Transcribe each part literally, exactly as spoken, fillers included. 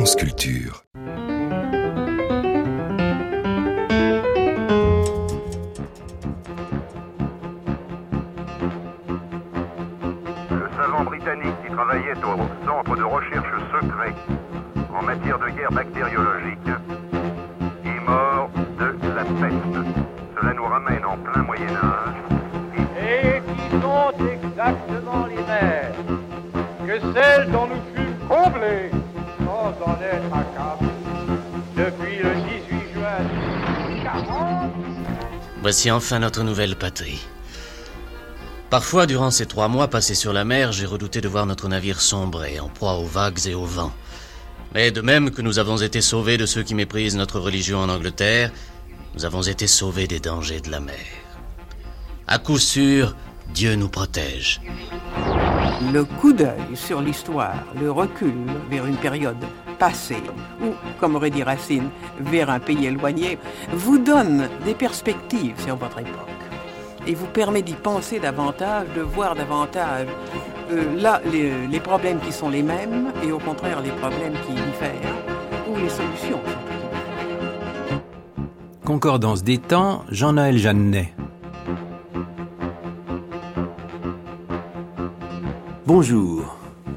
France Culture. Britannique qui travaillait au centre de recherche secret en matière de guerre bactériologique est mort de la peste. Cela nous ramène en plein Moyen-Âge. Et qui sont exactement les mêmes que celles dont nous fûmes comblés sans en être accablés depuis le dix-huit juin mille huit cent quarante. Voici enfin notre nouvelle patrie. Parfois, durant ces trois mois passés sur la mer, j'ai redouté de voir notre navire sombrer, en proie aux vagues et au vent. Mais de même que nous avons été sauvés de ceux qui méprisent notre religion en Angleterre, nous avons été sauvés des dangers de la mer. À coup sûr, Dieu nous protège. Le coup d'œil sur l'histoire, le recul vers une période passée, ou, comme aurait dit Racine, vers un pays éloigné, vous donne des perspectives sur votre époque. Et vous permet d'y penser davantage, de voir davantage euh, là les, les problèmes qui sont les mêmes et au contraire les problèmes qui diffèrent ou les solutions qui sont différentes. Concordance des temps, Jean-Noël Jeannet. Bonjour.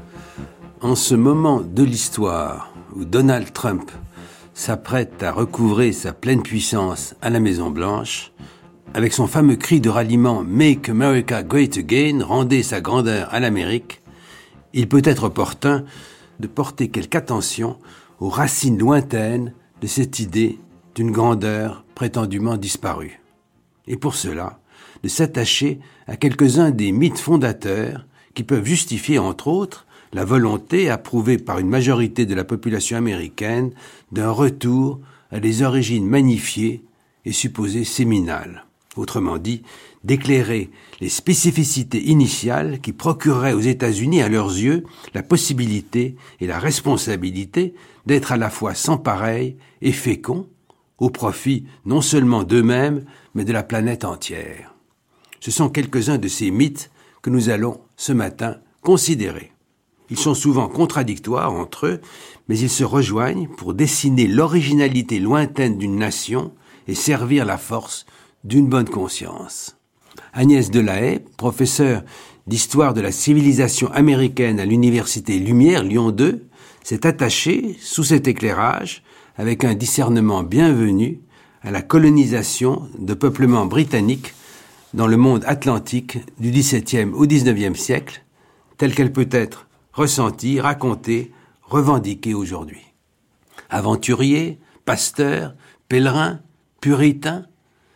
En ce moment de l'histoire où Donald Trump s'apprête à recouvrer sa pleine puissance à la Maison-Blanche, avec son fameux cri de ralliement « Make America Great Again », rendez sa grandeur à l'Amérique, il peut être opportun de porter quelque attention aux racines lointaines de cette idée d'une grandeur prétendument disparue. Et pour cela, de s'attacher à quelques-uns des mythes fondateurs qui peuvent justifier, entre autres, la volonté approuvée par une majorité de la population américaine d'un retour à des origines magnifiées et supposées séminales. Autrement dit, d'éclairer les spécificités initiales qui procureraient aux États-Unis, à leurs yeux, la possibilité et la responsabilité d'être à la fois sans pareil et féconds, au profit non seulement d'eux-mêmes, mais de la planète entière. Ce sont quelques-uns de ces mythes que nous allons, ce matin, considérer. Ils sont souvent contradictoires entre eux, mais ils se rejoignent pour dessiner l'originalité lointaine d'une nation et servir la force d'une bonne conscience. Agnès Delahaye, professeure d'histoire de la civilisation américaine à l'université Lumière, Lyon deux, s'est attachée, sous cet éclairage, avec un discernement bienvenu, à la colonisation de peuplements britanniques dans le monde atlantique du dix-septième au dix-neuvième siècle, telle qu'elle peut être ressentie, racontée, revendiquée aujourd'hui. Aventuriers, pasteurs, pèlerins, puritains,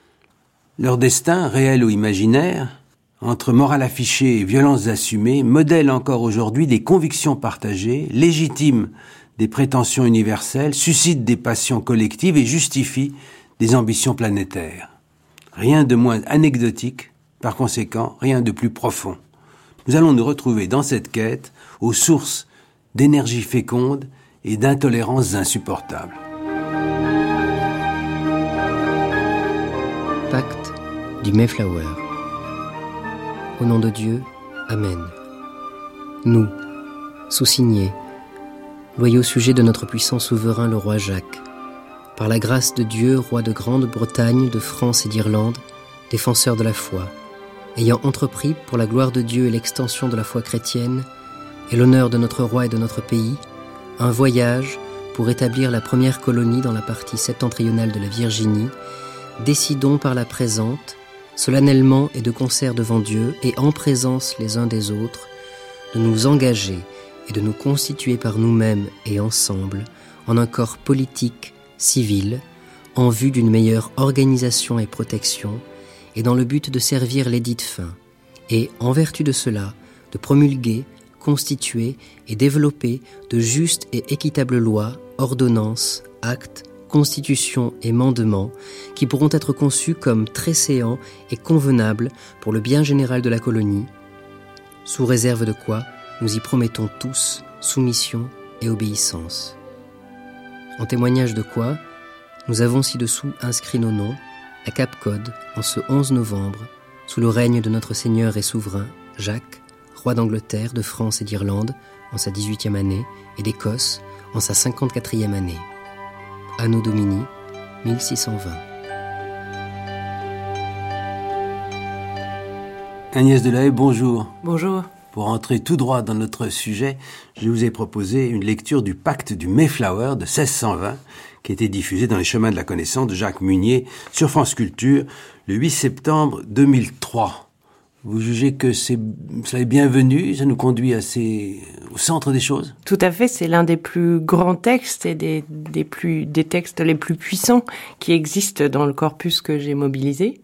leur destin, réel ou imaginaire, entre morale affichée et violences assumées, modèle encore aujourd'hui des convictions partagées, légitime des prétentions universelles, suscite des passions collectives et justifie des ambitions planétaires. Rien de moins anecdotique, par conséquent, rien de plus profond. Nous allons nous retrouver dans cette quête aux sources d'énergie féconde et d'intolérances insupportables. Pacte du Mayflower. Au nom de Dieu, Amen. Nous, sous-signés, loyaux sujets de notre puissant souverain le roi Jacques, par la grâce de Dieu, roi de Grande-Bretagne, de France et d'Irlande, défenseur de la foi, ayant entrepris pour la gloire de Dieu et l'extension de la foi chrétienne, et l'honneur de notre roi et de notre pays, un voyage pour établir la première colonie dans la partie septentrionale de la Virginie, décidons par la présente, solennellement et de concert devant Dieu et en présence les uns des autres, de nous engager et de nous constituer par nous-mêmes et ensemble en un corps politique, civil, en vue d'une meilleure organisation et protection, et dans le but de servir l'édite fin, et, en vertu de cela, de promulguer, constituer et développer de justes et équitables lois, ordonnances, actes, constitutions et mandements qui pourront être conçus comme très séants et convenables pour le bien général de la colonie, sous réserve de quoi nous y promettons tous soumission et obéissance. En témoignage de quoi, nous avons ci-dessous inscrit nos noms à Cap Cod en ce onze novembre, sous le règne de notre Seigneur et souverain, Jacques, roi d'Angleterre, de France et d'Irlande, en sa dix-huitième année, et d'Écosse, en sa cinquante-quatrième année. Anno Domini, mille six cent vingt. Agnès Delahaye, bonjour. Bonjour. Pour entrer tout droit dans notre sujet, je vous ai proposé une lecture du pacte du Mayflower de seize cent vingt, qui a été diffusé dans les chemins de la connaissance de Jacques Munier sur France Culture le huit septembre deux mille trois. Vous jugez que c'est, cela est bienvenu, ça nous conduit assez au centre des choses? Tout à fait, c'est l'un des plus grands textes et des, des, plus, des textes les plus puissants qui existent dans le corpus que j'ai mobilisé.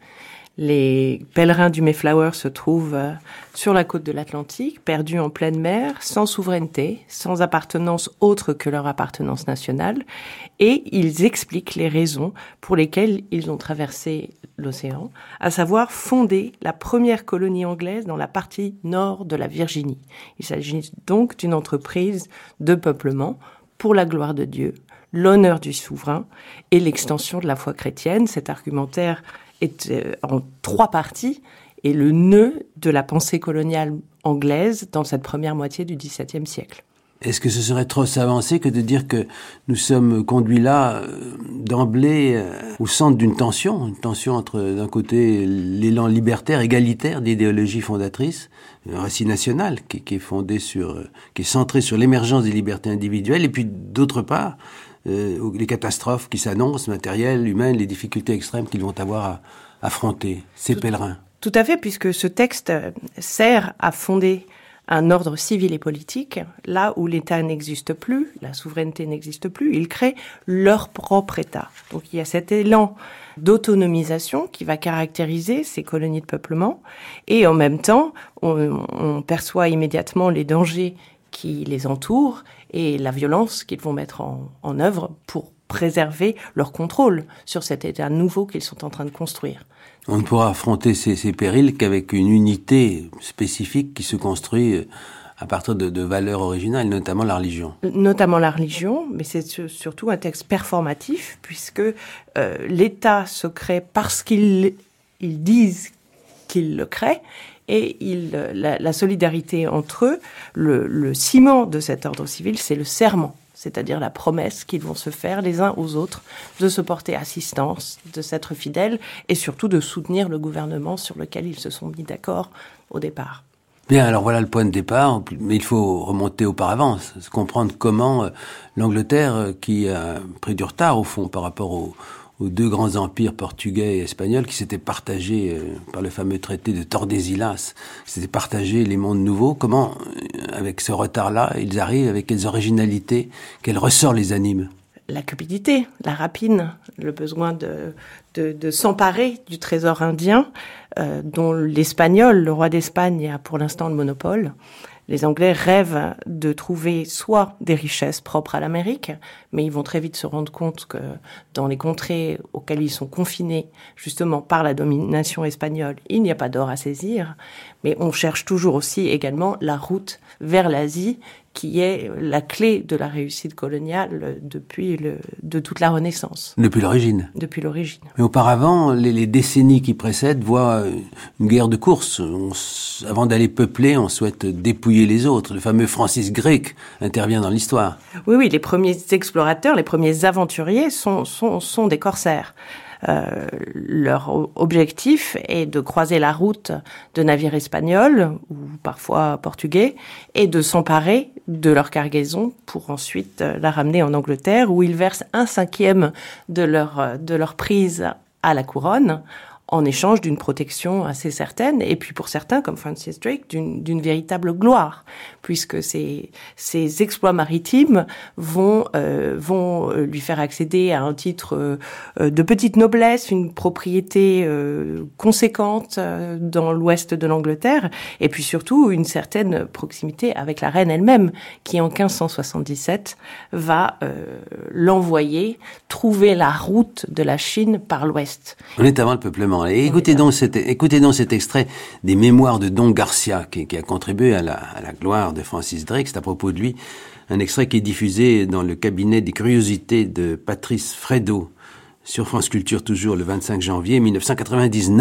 Les pèlerins du Mayflower se trouvent sur la côte de l'Atlantique, perdus en pleine mer, sans souveraineté, sans appartenance autre que leur appartenance nationale, et ils expliquent les raisons pour lesquelles ils ont traversé l'océan, à savoir fonder la première colonie anglaise dans la partie nord de la Virginie. Il s'agit donc d'une entreprise de peuplement pour la gloire de Dieu, l'honneur du souverain et l'extension de la foi chrétienne. Cet argumentaire est en trois parties et le nœud de la pensée coloniale anglaise dans cette première moitié du dix-septième siècle. Est-ce que ce serait trop s'avancer que de dire que nous sommes conduits là, euh, d'emblée, euh, au centre d'une tension, une tension entre, d'un côté, l'élan libertaire, égalitaire d'idéologie fondatrice, un récit national qui, qui est fondé sur, euh, qui est centré sur l'émergence des libertés individuelles, et puis d'autre part, euh, les catastrophes qui s'annoncent, matérielles, humaines, les difficultés extrêmes qu'ils vont avoir à affronter, ces tout, pèlerins. Tout à fait, puisque ce texte sert à fonder un ordre civil et politique, là où l'État n'existe plus, la souveraineté n'existe plus, ils créent leur propre État. Donc il y a cet élan d'autonomisation qui va caractériser ces colonies de peuplement, et en même temps, on, on perçoit immédiatement les dangers qui les entourent et la violence qu'ils vont mettre en, en œuvre pour préserver leur contrôle sur cet État nouveau qu'ils sont en train de construire. On ne pourra affronter ces, ces périls qu'avec une unité spécifique qui se construit à partir de, de valeurs originales, notamment la religion. Notamment la religion, mais c'est surtout un texte performatif, puisque euh, l'État se crée parce qu'ils ils disent qu'ils le créent, et il, la, la solidarité entre eux, le, le ciment de cet ordre civil, c'est le serment, c'est-à-dire la promesse qu'ils vont se faire les uns aux autres de se porter assistance, de s'être fidèles et surtout de soutenir le gouvernement sur lequel ils se sont mis d'accord au départ. Bien, alors voilà le point de départ, mais il faut remonter auparavant, comprendre comment euh, l'Angleterre, euh, qui a pris du retard au fond par rapport au aux deux grands empires portugais et espagnols qui s'étaient partagés euh, par le fameux traité de Tordesillas, qui s'étaient partagés les mondes nouveaux. Comment, euh, avec ce retard-là, ils arrivent, avec quelles originalités, quels ressorts les animent? La cupidité, la rapine, le besoin de, de, de s'emparer du trésor indien, euh, dont l'Espagnol, le roi d'Espagne, a pour l'instant le monopole. Les Anglais rêvent de trouver soit des richesses propres à l'Amérique, mais ils vont très vite se rendre compte que dans les contrées auxquelles ils sont confinés, justement par la domination espagnole, il n'y a pas d'or à saisir. Mais on cherche toujours aussi également la route vers l'Asie, qui est la clé de la réussite coloniale depuis le, de toute la Renaissance. Depuis l'origine. Depuis l'origine. Mais auparavant, les, les décennies qui précèdent voient une guerre de course. On, avant d'aller peupler, on souhaite dépouiller les autres. Le fameux Francis Drake intervient dans l'histoire. Oui, oui, les premiers explorateurs, les premiers aventuriers sont, sont, sont des corsaires. Euh, leur objectif est de croiser la route de navires espagnols ou parfois portugais et de s'emparer de leur cargaison pour ensuite la ramener en Angleterre où ils versent un cinquième de leur, de leur prise à la couronne en échange d'une protection assez certaine, et puis pour certains, comme Francis Drake, d'une, d'une véritable gloire, puisque ces, ces exploits maritimes vont, euh, vont lui faire accéder à un titre euh, de petite noblesse, une propriété euh, conséquente euh, dans l'ouest de l'Angleterre, et puis surtout une certaine proximité avec la reine elle-même, qui en quinze cent soixante-dix-sept va euh, l'envoyer trouver la route de la Chine par l'ouest. On est avant le peuplement. Et écoutez donc, cet, écoutez donc cet extrait des mémoires de Don Garcia, qui, qui a contribué à la, à la gloire de Francis Drake. C'est à propos de lui, un extrait qui est diffusé dans le cabinet des curiosités de Patrice Fredo, sur France Culture toujours, le vingt-cinq janvier mille neuf cent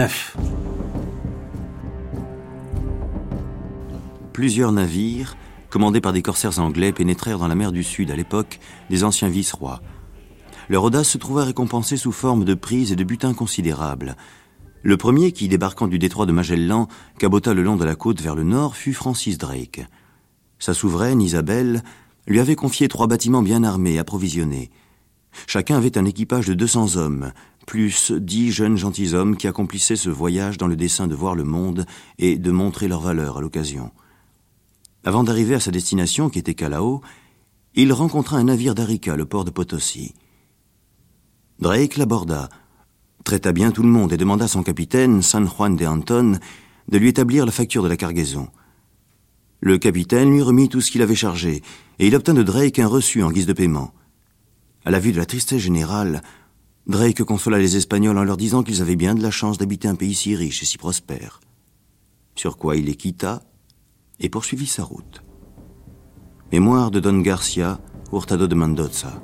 Plusieurs navires, commandés par des corsaires anglais, pénétrèrent dans la mer du Sud à l'époque des anciens vice-rois. Leur audace se trouva récompensée sous forme de prises et de butins considérables. Le premier qui, débarquant du détroit de Magellan, cabota le long de la côte vers le nord, fut Francis Drake. Sa souveraine, Isabelle, lui avait confié trois bâtiments bien armés, approvisionnés. Chacun avait un équipage de deux cents hommes, plus dix jeunes gentilshommes qui accomplissaient ce voyage dans le dessein de voir le monde et de montrer leur valeur à l'occasion. Avant d'arriver à sa destination, qui était Callao, il rencontra un navire d'Arica, le port de Potosi. Drake l'aborda, traita bien tout le monde et demanda à son capitaine, San Juan de Anton, de lui établir la facture de la cargaison. Le capitaine lui remit tout ce qu'il avait chargé, et il obtint de Drake un reçu en guise de paiement. À la vue de la tristesse générale, Drake consola les Espagnols en leur disant qu'ils avaient bien de la chance d'habiter un pays si riche et si prospère. Sur quoi il les quitta et poursuivit sa route. Mémoire de Don Garcia, Hurtado de Mendoza.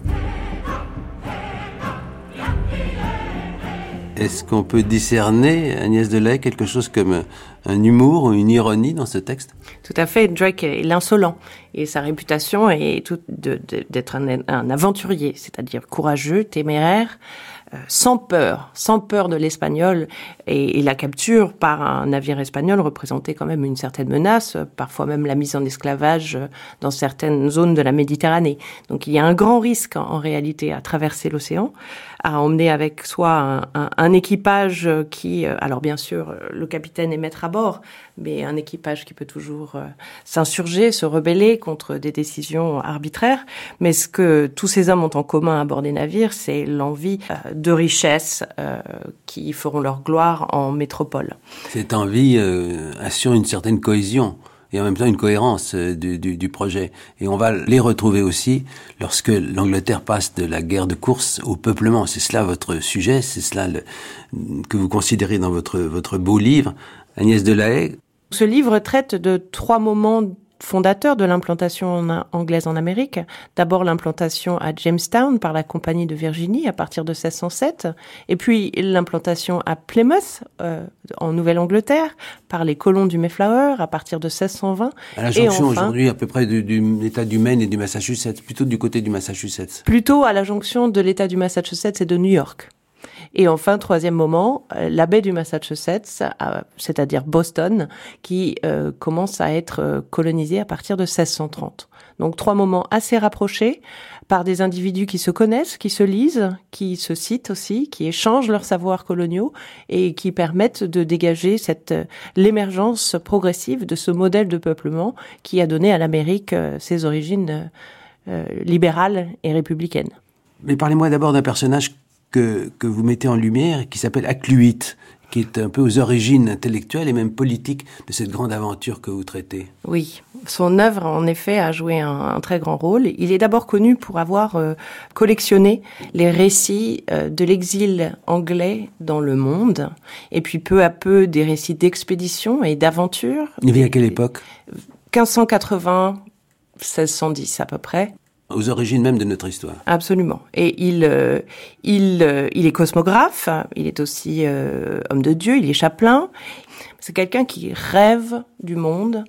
Est-ce qu'on peut discerner, Agnès Delahaye, quelque chose comme un humour ou une ironie dans ce texte? Tout à fait. Drake est l'insolent. Et sa réputation est tout de, de, d'être un, un aventurier, c'est-à-dire courageux, téméraire, euh, sans peur, sans peur de l'espagnol. Et, et la capture par un navire espagnol représentait quand même une certaine menace, parfois même la mise en esclavage dans certaines zones de la Méditerranée. Donc il y a un grand risque en, en réalité à traverser l'océan, à emmener avec soi un, un, un équipage qui, alors bien sûr, le capitaine est maître à bord, mais un équipage qui peut toujours euh, s'insurger, se rebeller contre des décisions arbitraires. Mais ce que tous ces hommes ont en commun à bord des navires, c'est l'envie euh, de richesses euh, qui feront leur gloire en métropole. Cette envie euh, assure une certaine cohésion et en même temps une cohérence euh, du, du, du projet. Et on va les retrouver aussi lorsque l'Angleterre passe de la guerre de course au peuplement. C'est cela votre sujet, c'est cela le, que vous considérez dans votre, votre beau livre, Agnès Delahaye. Ce livre traite de trois moments fondateur de l'implantation anglaise en Amérique. D'abord l'implantation à Jamestown par la Compagnie de Virginie à partir de seize cent sept, et puis l'implantation à Plymouth euh, en Nouvelle-Angleterre par les colons du Mayflower à partir de seize cent vingt. À la jonction enfin, aujourd'hui à peu près du, du l'État du Maine et du Massachusetts, plutôt du côté du Massachusetts. Plutôt à la jonction de l'État du Massachusetts et de New York. Et enfin, troisième moment, la baie du Massachusetts, c'est-à-dire Boston, qui euh, commence à être colonisée à partir de seize cent trente. Donc trois moments assez rapprochés par des individus qui se connaissent, qui se lisent, qui se citent aussi, qui échangent leurs savoirs coloniaux et qui permettent de dégager cette l'émergence progressive de ce modèle de peuplement qui a donné à l'Amérique euh, ses origines euh, libérales et républicaines. Mais parlez-moi d'abord d'un personnage que, que vous mettez en lumière, qui s'appelle Akluit, qui est un peu aux origines intellectuelles et même politiques de cette grande aventure que vous traitez. Oui, son œuvre, en effet, a joué un, un très grand rôle. Il est d'abord connu pour avoir euh, collectionné les récits euh, de l'exil anglais dans le monde, et puis peu à peu des récits d'expédition et d'aventure. Il vit à quelle époque ? quinze cent quatre-vingts, seize cent dix à peu près. Aux origines même de notre histoire. Absolument. Et il, euh, il, euh, il est cosmographe, il est aussi euh, homme de Dieu, il est chapelain. C'est quelqu'un qui rêve du monde,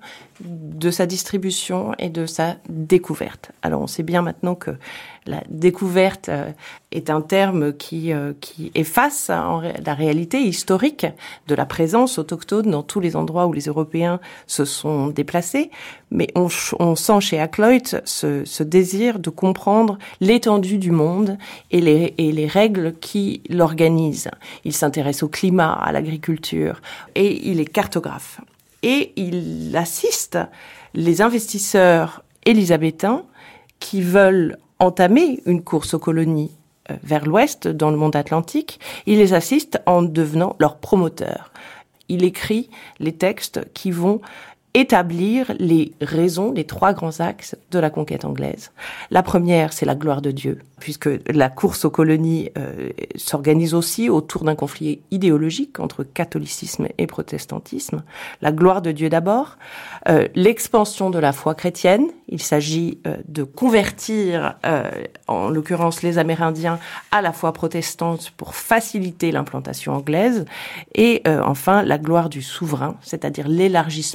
de sa distribution et de sa découverte. Alors on sait bien maintenant que la découverte euh, est un terme qui, euh, qui efface en ré- la réalité historique de la présence autochtone dans tous les endroits où les Européens se sont déplacés. Mais on, on sent chez Akloit ce, ce désir de comprendre l'étendue du monde et les, et les règles qui l'organisent. Il s'intéresse au climat, à l'agriculture, et il est cartographe. Et il assiste les investisseurs élisabétains qui veulent entamer une course aux colonies euh, vers l'ouest, dans le monde atlantique. Il les assiste en devenant leur promoteur. Il écrit les textes qui vont établir les raisons, les trois grands axes de la conquête anglaise. La première, c'est la gloire de Dieu, puisque la course aux colonies euh, s'organise aussi autour d'un conflit idéologique entre catholicisme et protestantisme. La gloire de Dieu d'abord, euh, l'expansion de la foi chrétienne. Il s'agit euh, de convertir, euh, en l'occurrence les Amérindiens, à la foi protestante pour faciliter l'implantation anglaise. Et euh, enfin, la gloire du souverain, c'est-à-dire l'élargissement de son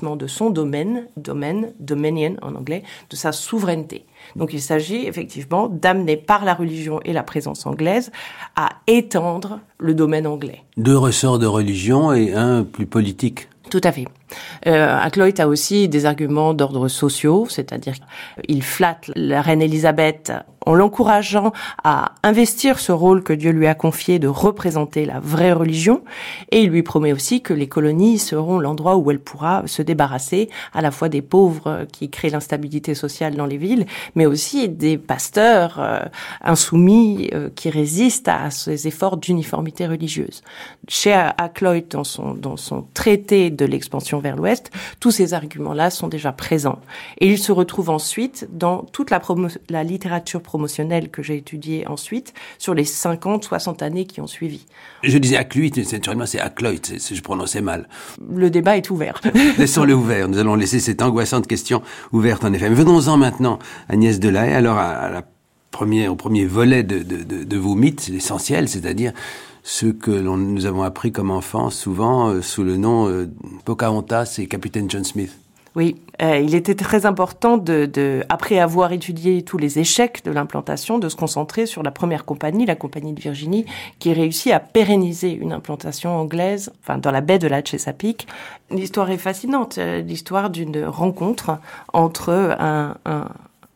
son domaine, domaine, dominion en anglais, de sa souveraineté. Donc il s'agit effectivement d'amener par la religion et la présence anglaise à étendre le domaine anglais. Deux ressorts de religion et un plus politique. Tout à fait. Euh, Hakluyt a aussi des arguments d'ordre sociaux, c'est-à-dire qu'il flatte la reine Élisabeth en l'encourageant à investir ce rôle que Dieu lui a confié de représenter la vraie religion, et il lui promet aussi que les colonies seront l'endroit où elle pourra se débarrasser à la fois des pauvres qui créent l'instabilité sociale dans les villes, mais aussi des pasteurs euh, insoumis euh, qui résistent à ces efforts d'uniformité religieuse. Chez Hakluyt, dans son, dans son traité de l'expansion vers l'Ouest, tous ces arguments-là sont déjà présents. Et il se retrouve ensuite dans toute la, promo- la littérature promotionnelle que j'ai étudiée ensuite, sur les cinquante, soixante années qui ont suivi. Je disais Hakluyt, mais naturellement c'est Hakluyt, c'est, c'est, je prononçais mal. Le débat est ouvert. Laissons-le ouvert, nous allons laisser cette angoissante question ouverte en effet. Mais venons-en maintenant, Agnès Delahaye, alors à, à la première, au premier volet de, de, de, de vos mythes, l'essentiel, c'est-à-dire ce que l'on, nous avons appris comme enfants, souvent euh, sous le nom euh, Pocahontas et Capitaine John Smith. Oui, euh, il était très important, de, de, après avoir étudié tous les échecs de l'implantation, de se concentrer sur la première compagnie, la compagnie de Virginie, qui réussit à pérenniser une implantation anglaise, enfin dans la baie de la Chesapeake. L'histoire est fascinante, euh, l'histoire d'une rencontre entre un, un,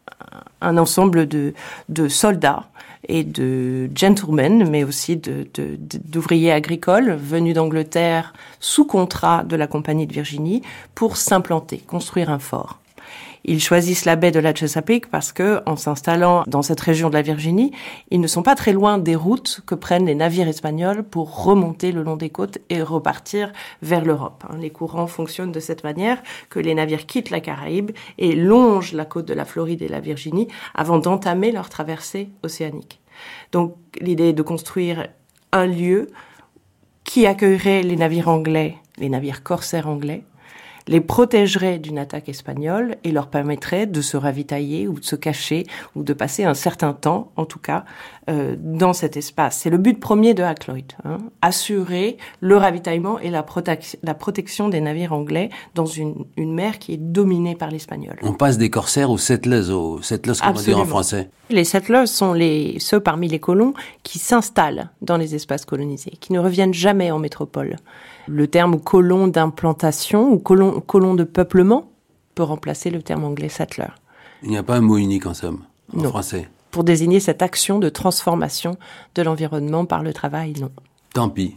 un ensemble de, de soldats et de gentlemen, mais aussi de, de, de, d'ouvriers agricoles venus d'Angleterre sous contrat de la Compagnie de Virginie pour s'implanter, construire un fort. Ils choisissent la baie de la Chesapeake parce que, en s'installant dans cette région de la Virginie, ils ne sont pas très loin des routes que prennent les navires espagnols pour remonter le long des côtes et repartir vers l'Europe. Les courants fonctionnent de cette manière que les navires quittent la Caraïbe et longent la côte de la Floride et la Virginie avant d'entamer leur traversée océanique. Donc, l'idée est de construire un lieu qui accueillerait les navires anglais, les navires corsaires anglais, les protégerait d'une attaque espagnole et leur permettrait de se ravitailler ou de se cacher ou de passer un certain temps, en tout cas, euh, dans cet espace. C'est le but premier de Hakluyt, hein, assurer le ravitaillement et la, protec- la protection des navires anglais dans une, une mer qui est dominée par l'espagnol. On passe des corsaires aux settlers, aux settlers, comment dire en français. Les settlers sont les, ceux parmi les colons qui s'installent dans les espaces colonisés, qui ne reviennent jamais en métropole. Le terme colon d'implantation ou colon, colon de peuplement peut remplacer le terme anglais settler. Il n'y a pas un mot unique en somme, en non. français. Pour désigner cette action de transformation de l'environnement par le travail, non. Tant pis.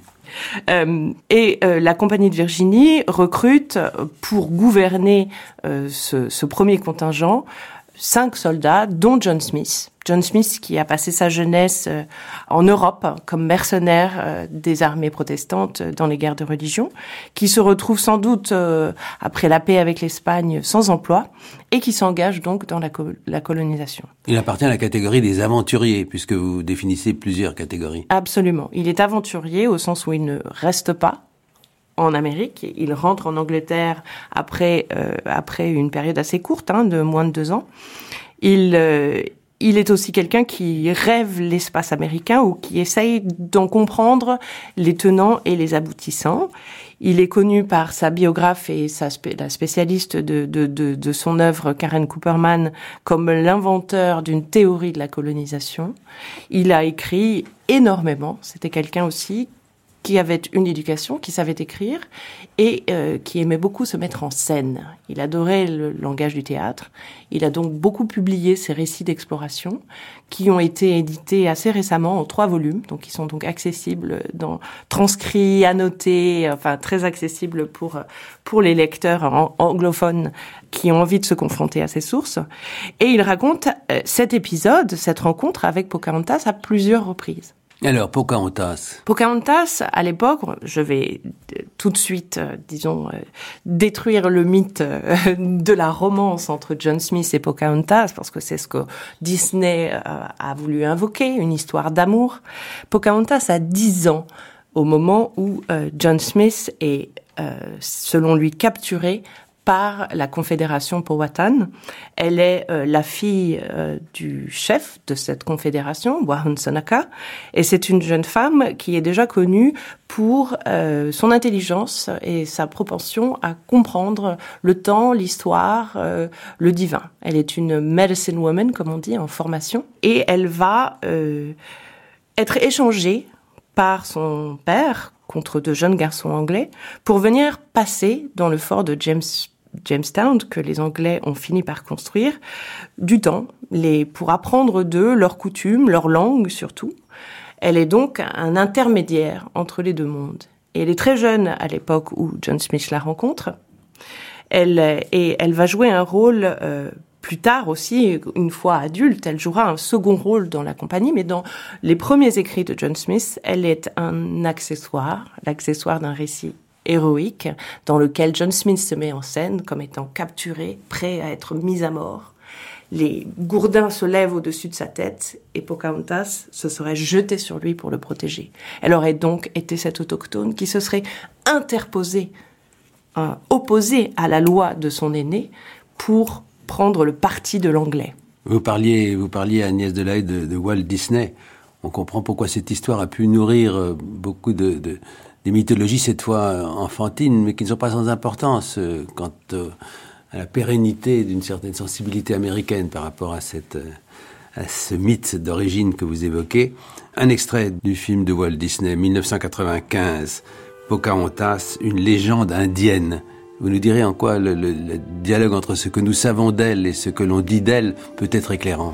Euh, et euh, la Compagnie de Virginie recrute pour gouverner euh, ce, ce premier contingent cinq soldats, dont John Smith. John Smith qui a passé sa jeunesse euh, en Europe comme mercenaire euh, des armées protestantes dans les guerres de religion, qui se retrouve sans doute euh, après la paix avec l'Espagne sans emploi et qui s'engage donc dans la, co- la colonisation. Il appartient à la catégorie des aventuriers puisque vous définissez plusieurs catégories. Absolument. Il est aventurier au sens où il ne reste pas en Amérique. Il rentre en Angleterre après euh, après une période assez courte, hein, de moins de deux ans. Il euh, il est aussi quelqu'un qui rêve l'espace américain ou qui essaye d'en comprendre les tenants et les aboutissants. Il est connu par sa biographe et sa spé- la spécialiste de, de, de, de son œuvre, Karen Cooperman, comme l'inventeur d'une théorie de la colonisation. Il a écrit énormément. C'était quelqu'un aussi qui avait une éducation, qui savait écrire et euh, qui aimait beaucoup se mettre en scène. Il adorait le langage du théâtre. Il a donc beaucoup publié ses récits d'exploration qui ont été édités assez récemment en trois volumes, donc ils sont donc accessibles, dans, transcrits, annotés, enfin très accessibles pour pour les lecteurs anglophones qui ont envie de se confronter à ces sources. Et il raconte euh, cet épisode, cette rencontre avec Pocahontas à plusieurs reprises. Alors, Pocahontas. Pocahontas, à l'époque, je vais tout de suite, euh, disons, euh, détruire le mythe euh, de la romance entre John Smith et Pocahontas, parce que c'est ce que Disney euh, a voulu invoquer, une histoire d'amour. Pocahontas a dix ans au moment où euh, John Smith est, euh, selon lui, capturé par la Confédération Powhatan. Elle est euh, la fille euh, du chef de cette confédération, Wahun Sonaka, et c'est une jeune femme qui est déjà connue pour euh, son intelligence et sa propension à comprendre le temps, l'histoire, euh, le divin. Elle est une medicine woman, comme on dit, en formation, et elle va euh, être échangée par son père contre de jeunes garçons anglais pour venir passer dans le fort de James, Jamestown que les Anglais ont fini par construire du temps, les, pour apprendre d'eux leurs coutumes, leur langue surtout. Elle est donc un intermédiaire entre les deux mondes. Et elle est très jeune à l'époque où John Smith la rencontre. Elle, et elle va jouer un rôle euh, plus tard aussi, une fois adulte, elle jouera un second rôle dans la compagnie, mais dans les premiers écrits de John Smith, elle est un accessoire, l'accessoire d'un récit héroïque dans lequel John Smith se met en scène comme étant capturé, prêt à être mis à mort. Les gourdins se lèvent au-dessus de sa tête et Pocahontas se serait jetée sur lui pour le protéger. Elle aurait donc été cette autochtone qui se serait interposée, euh, opposée à la loi de son aîné pour prendre le parti de l'anglais. Vous parliez, vous parliez à Agnès Delahaye de, de Walt Disney. On comprend pourquoi cette histoire a pu nourrir beaucoup de, de des mythologies cette fois enfantines, mais qui ne sont pas sans importance euh, quant euh, à la pérennité d'une certaine sensibilité américaine par rapport à cette euh, à ce mythe d'origine que vous évoquez. Un extrait du film de Walt Disney, dix-neuf cent quatre-vingt-quinze, Pocahontas, une légende indienne. Vous nous direz en quoi le, le, le dialogue entre ce que nous savons d'elle et ce que l'on dit d'elle peut être éclairant.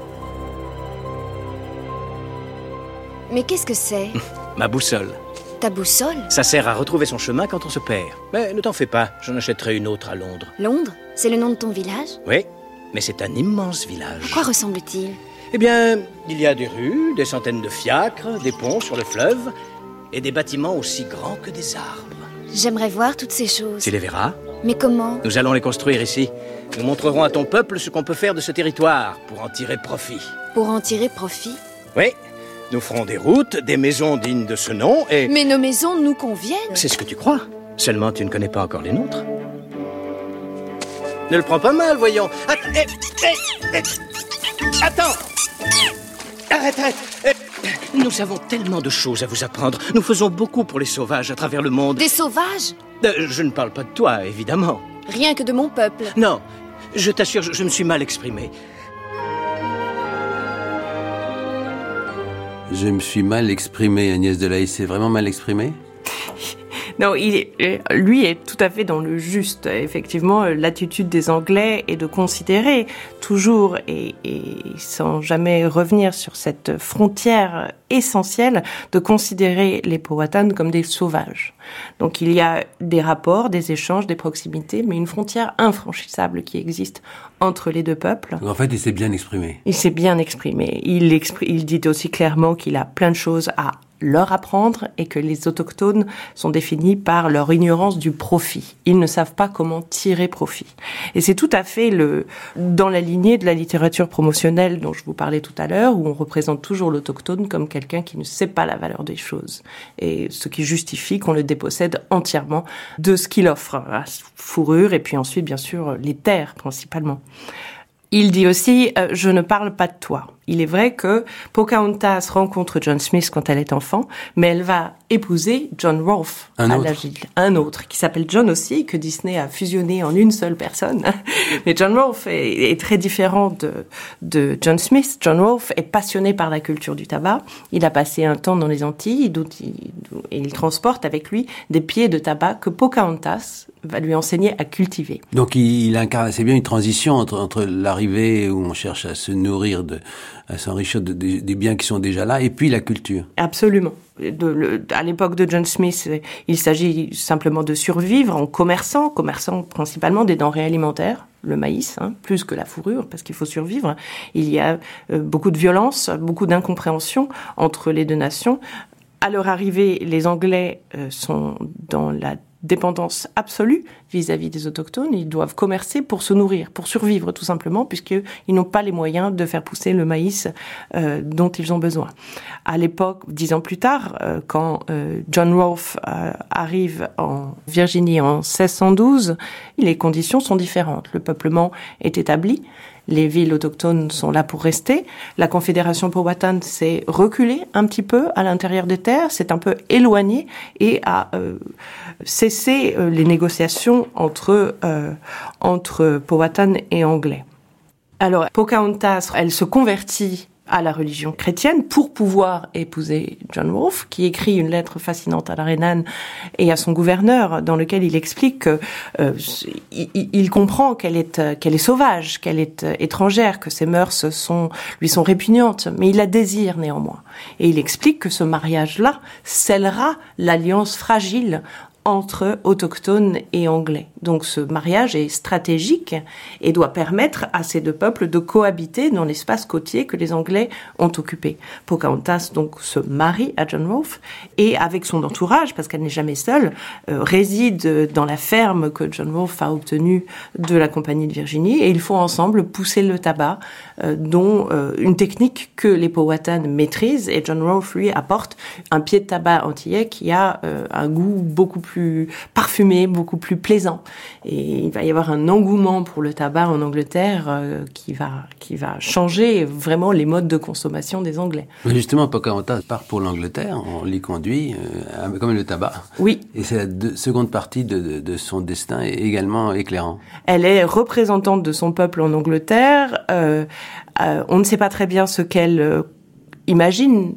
Mais qu'est-ce que c'est ? Ma boussole. Ta boussole ? Ça sert à retrouver son chemin quand on se perd. Mais ne t'en fais pas, j'en achèterai une autre à Londres. Londres ? C'est le nom de ton village ? Oui, mais c'est un immense village. À quoi ressemble-t-il ? Eh bien, il y a des rues, des centaines de fiacres, des ponts sur le fleuve et des bâtiments aussi grands que des arbres. J'aimerais voir toutes ces choses. Tu les verras. Mais comment ? Nous allons les construire ici. Nous montrerons à ton peuple ce qu'on peut faire de ce territoire pour en tirer profit. Pour en tirer profit ? Oui. Nous ferons des routes, des maisons dignes de ce nom et... Mais nos maisons nous conviennent. C'est ce que tu crois. Seulement, tu ne connais pas encore les nôtres. Ne le prends pas mal, voyons. Att- eh, eh, eh. Attends. Arrête, arrête. Eh. Nous avons tellement de choses à vous apprendre. Nous faisons beaucoup pour les sauvages à travers le monde. Des sauvages ? euh, Je ne parle pas de toi, évidemment. Rien que de mon peuple. Non, je t'assure, je, je me suis mal exprimé. Je me suis mal exprimé, Agnès Delahaye. C'est vraiment mal exprimé ? Non, il est, lui est tout à fait dans le juste. Effectivement, l'attitude des Anglais est de considérer toujours et, et sans jamais revenir sur cette frontière essentielle de considérer les Powhatan comme des sauvages. Donc il y a des rapports, des échanges, des proximités, mais une frontière infranchissable qui existe entre les deux peuples. En fait, il s'est bien exprimé. Il s'est bien exprimé. Il, expr- il dit aussi clairement qu'il a plein de choses à leur apprendre et que les autochtones sont définis par leur ignorance du profit. Ils ne savent pas comment tirer profit. Et c'est tout à fait le, dans la lignée de la littérature promotionnelle dont je vous parlais tout à l'heure, où on représente toujours l'autochtone comme quelqu'un qui ne sait pas la valeur des choses. Et ce qui justifie qu'on le dépossède entièrement de ce qu'il offre, la fourrure et puis ensuite, bien sûr, les terres principalement. Il dit aussi euh, « Je ne parle pas de toi ». Il est vrai que Pocahontas rencontre John Smith quand elle est enfant, mais elle va épouser John Rolfe un à autre. l'âge un autre, qui s'appelle John aussi, que Disney a fusionné en une seule personne. Mais John Rolfe est, est très différent de, de John Smith. John Rolfe est passionné par la culture du tabac. Il a passé un temps dans les Antilles, d'où il, et il transporte avec lui des pieds de tabac que Pocahontas va lui enseigner à cultiver. Donc il, il incarne, c'est bien une transition entre, entre l'arrivée où on cherche à se nourrir, de, à s'enrichir de, de, des biens qui sont déjà là, et puis la culture. Absolument. De, le, à l'époque de John Smith, il s'agit simplement de survivre en commerçant, commerçant principalement des denrées alimentaires, le maïs, hein, plus que la fourrure, parce qu'il faut survivre. Il y a euh, beaucoup de violence, beaucoup d'incompréhension entre les deux nations. À leur arrivée, les Anglais euh, sont dans la dépendance absolue vis-à-vis des autochtones. Ils doivent commercer pour se nourrir, pour survivre tout simplement, puisqu'ils n'ont pas les moyens de faire pousser le maïs euh, dont ils ont besoin. À l'époque, dix ans plus tard, euh, quand euh, John Rolfe euh, arrive en Virginie en seize cent douze, les conditions sont différentes. Le peuplement est établi. Les villes autochtones sont là pour rester. La Confédération Powhatan s'est reculée un petit peu à l'intérieur des terres, s'est un peu éloignée et a euh, cessé euh, les négociations entre, euh, entre Powhatan et Anglais. Alors, Pocahontas, elle se convertit à la religion chrétienne pour pouvoir épouser John Rolfe, qui écrit une lettre fascinante à la reine Anne et à son gouverneur, dans lequel il explique que euh, il, il comprend qu'elle est qu'elle est sauvage, qu'elle est étrangère, que ses mœurs sont lui sont répugnantes, mais il la désire néanmoins. Et il explique que ce mariage-là scellera l'alliance fragile entre autochtones et anglais. Donc ce mariage est stratégique et doit permettre à ces deux peuples de cohabiter dans l'espace côtier que les Anglais ont occupé. Pocahontas donc se marie à John Rolfe et avec son entourage, parce qu'elle n'est jamais seule, euh, réside dans la ferme que John Rolfe a obtenue de la Compagnie de Virginie et ils font ensemble pousser le tabac, euh, dont euh, une technique que les Powhatan maîtrisent, et John Rolfe lui apporte un pied de tabac antillais qui a euh, un goût beaucoup plus plus parfumé, beaucoup plus plaisant. Et il va y avoir un engouement pour le tabac en Angleterre euh, qui va qui va changer vraiment les modes de consommation des Anglais. Mais justement, Pocahontas part pour l'Angleterre, on l'y conduit, euh, comme le tabac. Oui. Et c'est la deux, seconde partie de, de, de son destin également éclairant. Elle est représentante de son peuple en Angleterre. Euh, euh, on ne sait pas très bien ce qu'elle euh, imagine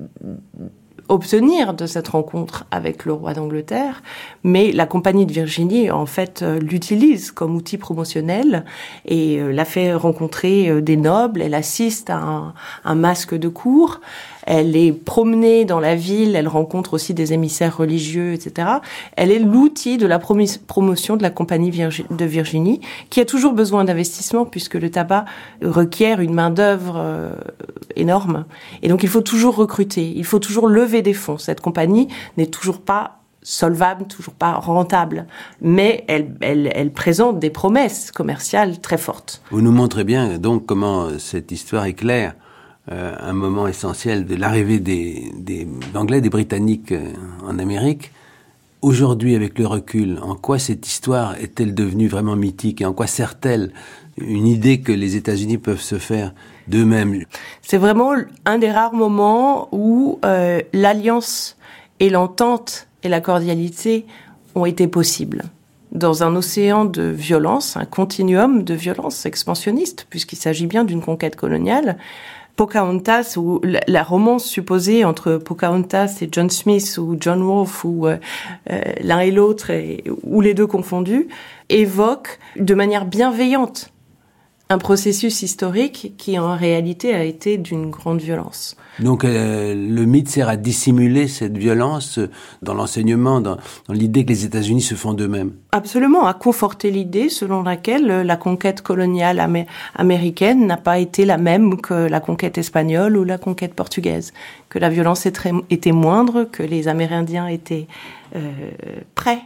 obtenir de cette rencontre avec le roi d'Angleterre, mais la Compagnie de Virginie, en fait, euh, l'utilise comme outil promotionnel et euh, la fait rencontrer euh, des nobles. Elle assiste à un, un masque de cour. Elle est promenée dans la ville, elle rencontre aussi des émissaires religieux, et cetera. Elle est l'outil de la promis- promotion de la Compagnie Virgi- de Virginie, qui a toujours besoin d'investissement puisque le tabac requiert une main-d'œuvre euh, énorme. Et donc il faut toujours recruter, il faut toujours lever des fonds. Cette compagnie n'est toujours pas solvable, toujours pas rentable, mais elle, elle, elle présente des promesses commerciales très fortes. Vous nous montrez bien donc comment cette histoire éclaire Euh, un moment essentiel de l'arrivée des, des Anglais, des Britanniques euh, en Amérique. Aujourd'hui, avec le recul, en quoi cette histoire est-elle devenue vraiment mythique et en quoi sert-elle une idée que les États-Unis peuvent se faire d'eux-mêmes? C'est vraiment un des rares moments où euh, l'alliance et l'entente et la cordialité ont été possibles. Dans un océan de violence, un continuum de violence expansionniste, puisqu'il s'agit bien d'une conquête coloniale, Pocahontas, ou la romance supposée entre Pocahontas et John Smith, ou John Rolfe, ou euh, euh, l'un et l'autre, et, ou les deux confondus, évoque de manière bienveillante un processus historique qui, en réalité, a été d'une grande violence. Donc, euh, le mythe sert à dissimuler cette violence dans l'enseignement, dans, dans l'idée que les États-Unis se font d'eux-mêmes. Absolument, à conforter l'idée selon laquelle la conquête coloniale amé- américaine n'a pas été la même que la conquête espagnole ou la conquête portugaise, que la violence est très, était moindre, que les Amérindiens étaient euh, prêts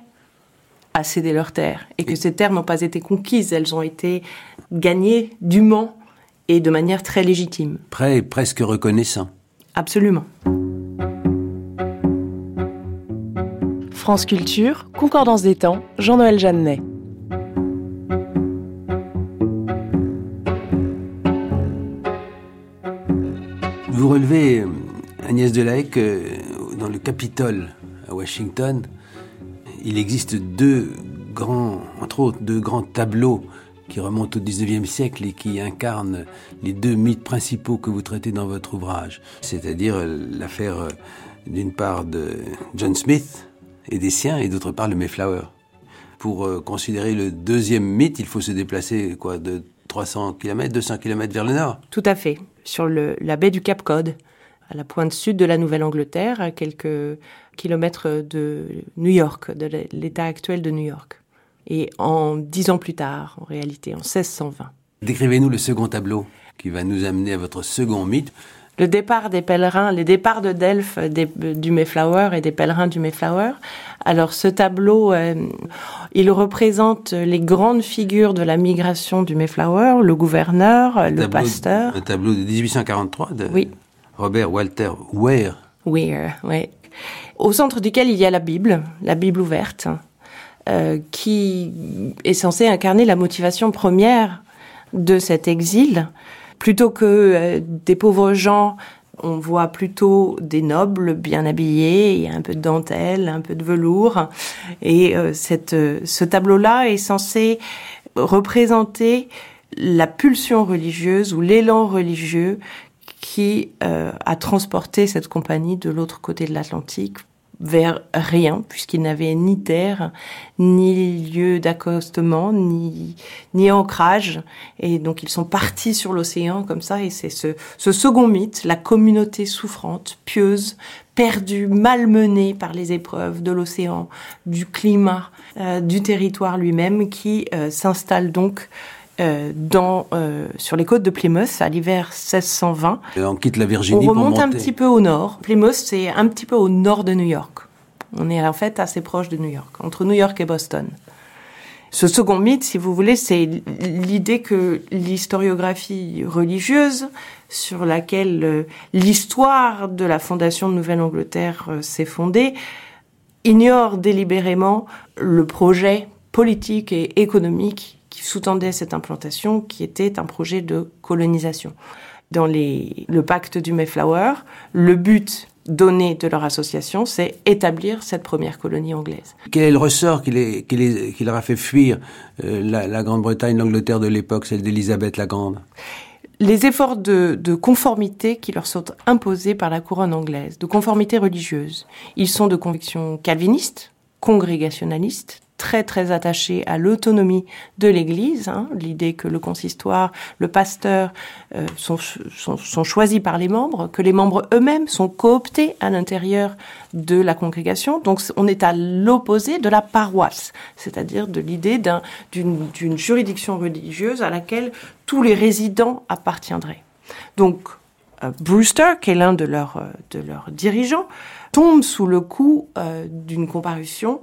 à céder leurs terres, et que ces terres n'ont pas été conquises, elles ont été gagnées dûment et de manière très légitime. Prêt et presque reconnaissant. Absolument. France Culture, Concordance des temps, Jean-Noël Jeannet. Vous relevez, Agnès Delahaye, que dans le Capitole à Washington, il existe deux grands, entre autres, deux grands tableaux qui remontent au dix-neuvième siècle et qui incarnent les deux mythes principaux que vous traitez dans votre ouvrage. C'est-à-dire l'affaire, d'une part, de John Smith et des siens, et d'autre part, le Mayflower. Pour euh, considérer le deuxième mythe, il faut se déplacer, quoi, de trois cents kilomètres, deux cents kilomètres vers le nord. Tout à fait. Sur le, la baie du Cap Cod, à la pointe sud de la Nouvelle-Angleterre, à quelques kilomètres de New York, de l'état actuel de New York. Et en dix ans plus tard, en réalité, en seize cent vingt. Décrivez-nous le second tableau qui va nous amener à votre second mythe, le départ des pèlerins, les départs de Delphes des, du Mayflower et des pèlerins du Mayflower. Alors ce tableau, euh, il représente les grandes figures de la migration du Mayflower, le gouverneur, un le tableau, pasteur. Un tableau de dix-huit cent quarante-trois de oui. Robert Walter Weir. Weir, oui. Au centre duquel il y a la Bible, la Bible ouverte, euh, qui est censée incarner la motivation première de cet exil. Plutôt que euh, des pauvres gens, on voit plutôt des nobles bien habillés, il y a un peu de dentelle, un peu de velours. Et euh, cette, euh, ce tableau-là est censé représenter la pulsion religieuse ou l'élan religieux qui euh, a transporté cette compagnie de l'autre côté de l'Atlantique vers rien, puisqu'ils n'avaient ni terre, ni lieu d'accostement, ni, ni ancrage. Et donc, ils sont partis sur l'océan comme ça. Et c'est ce, ce second mythe, la communauté souffrante, pieuse, perdue, malmenée par les épreuves de l'océan, du climat, euh, du territoire lui-même, qui euh, s'installe donc Euh, dans, euh, sur les côtes de Plymouth à l'hiver seize cent vingt. Et on quitte la Virginie pour monter. On remonte un monter. petit peu au nord. Plymouth, c'est un petit peu au nord de New York. On est en fait assez proche de New York, entre New York et Boston. Ce second mythe, si vous voulez, c'est l'idée que l'historiographie religieuse sur laquelle euh, l'histoire de la fondation de Nouvelle-Angleterre euh, s'est fondée ignore délibérément le projet politique et économique qui sous-tendait cette implantation, qui était un projet de colonisation. Dans les, le pacte du Mayflower, le but donné de leur association, c'est établir cette première colonie anglaise. Quel est le ressort qui, les, qui, les, qui leur a fait fuir euh, la, la Grande-Bretagne, l'Angleterre de l'époque, celle d'Élisabeth la Grande ? Les efforts de, de conformité qui leur sont imposés par la couronne anglaise, de conformité religieuse. Ils sont de conviction calviniste, congrégationaliste, très très attachés à l'autonomie de l'Église, hein, l'idée que le consistoire, le pasteur euh, sont, sont, sont choisis par les membres, que les membres eux-mêmes sont cooptés à l'intérieur de la congrégation. Donc on est à l'opposé de la paroisse, c'est-à-dire de l'idée d'un, d'une, d'une juridiction religieuse à laquelle tous les résidents appartiendraient. Donc euh, Brewster, qui est l'un de leurs, euh, de leurs dirigeants, tombe sous le coup euh, d'une comparution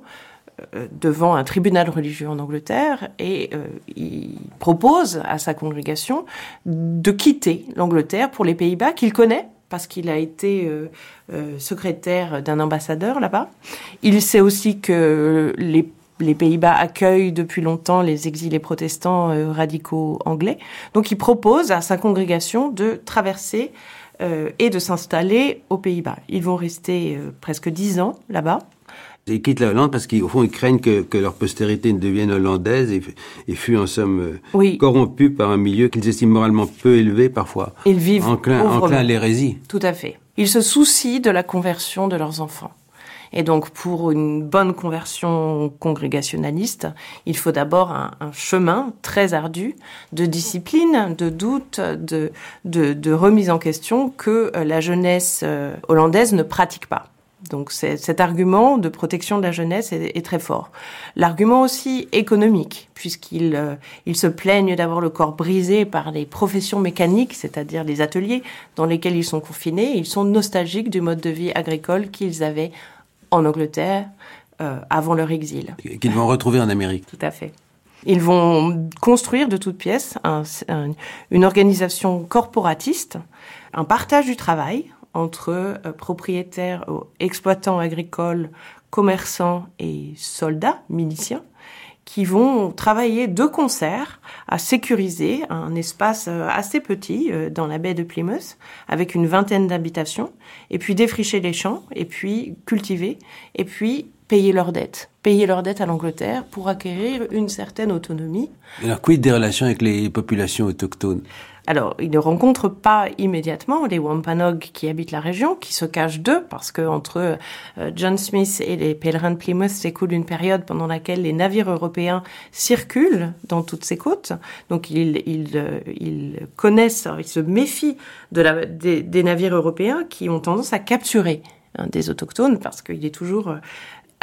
devant un tribunal religieux en Angleterre et euh, il propose à sa congrégation de quitter l'Angleterre pour les Pays-Bas qu'il connaît parce qu'il a été euh, euh, secrétaire d'un ambassadeur là-bas. Il sait aussi que les Les Pays-Bas accueillent depuis longtemps les exilés protestants euh, radicaux anglais. Donc il propose à sa congrégation de traverser euh, et de s'installer aux Pays-Bas. Ils vont rester euh, presque dix ans là-bas. Ils quittent la Hollande parce qu'au fond, ils craignent que, que leur postérité ne devienne hollandaise et, et fut en somme euh, oui. corrompue par un milieu qu'ils estiment moralement peu élevé parfois. Ils vivent enclin, enclin à l'hérésie. Tout à fait. Ils se soucient de la conversion de leurs enfants. Et donc, pour une bonne conversion congrégationaliste, il faut d'abord un, un chemin très ardu de discipline, de doute, de, de, de remise en question que la jeunesse hollandaise ne pratique pas. Donc c'est, cet argument de protection de la jeunesse est, est très fort. L'argument aussi économique, puisqu'ils euh, ils se plaignent d'avoir le corps brisé par les professions mécaniques, c'est-à-dire les ateliers dans lesquels ils sont confinés. Ils sont nostalgiques du mode de vie agricole qu'ils avaient en Angleterre euh, avant leur exil. Qu'ils vont retrouver en Amérique. Tout à fait. Ils vont construire de toutes pièces un, un, une organisation corporatiste, un partage du travail entre euh, propriétaires, euh, exploitants agricoles, commerçants et soldats, miliciens, qui vont travailler de concert à sécuriser un espace euh, assez petit euh, dans la baie de Plymouth, avec une vingtaine d'habitations, et puis défricher les champs, et puis cultiver, et puis payer leurs dettes. Payer leurs dettes à l'Angleterre pour acquérir une certaine autonomie. Et alors, quid des relations avec les populations autochtones ? Alors, ils ne rencontrent pas immédiatement les Wampanoag qui habitent la région, qui se cachent d'eux, parce que entre euh, John Smith et les pèlerins de Plymouth s'écoule une période pendant laquelle les navires européens circulent dans toutes ces côtes. Donc, ils, ils, euh, ils connaissent, ils se méfient de la, des, des navires européens qui ont tendance à capturer hein, des autochtones, parce qu'il est toujours... Euh,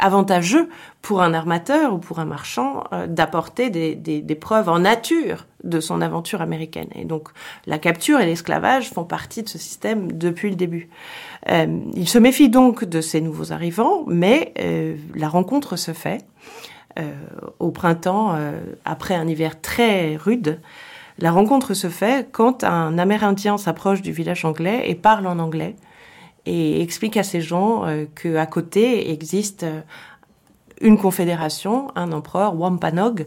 avantageux pour un armateur ou pour un marchand euh, d'apporter des, des, des preuves en nature de son aventure américaine. Et donc, la capture et l'esclavage font partie de ce système depuis le début. Euh, il se méfie donc de ces nouveaux arrivants, mais euh, la rencontre se fait euh, au printemps, euh, après un hiver très rude. La rencontre se fait quand un Amérindien s'approche du village anglais et parle en anglais et explique à ces gens euh, qu'à côté existe euh, une confédération, un empereur, Wampanoag,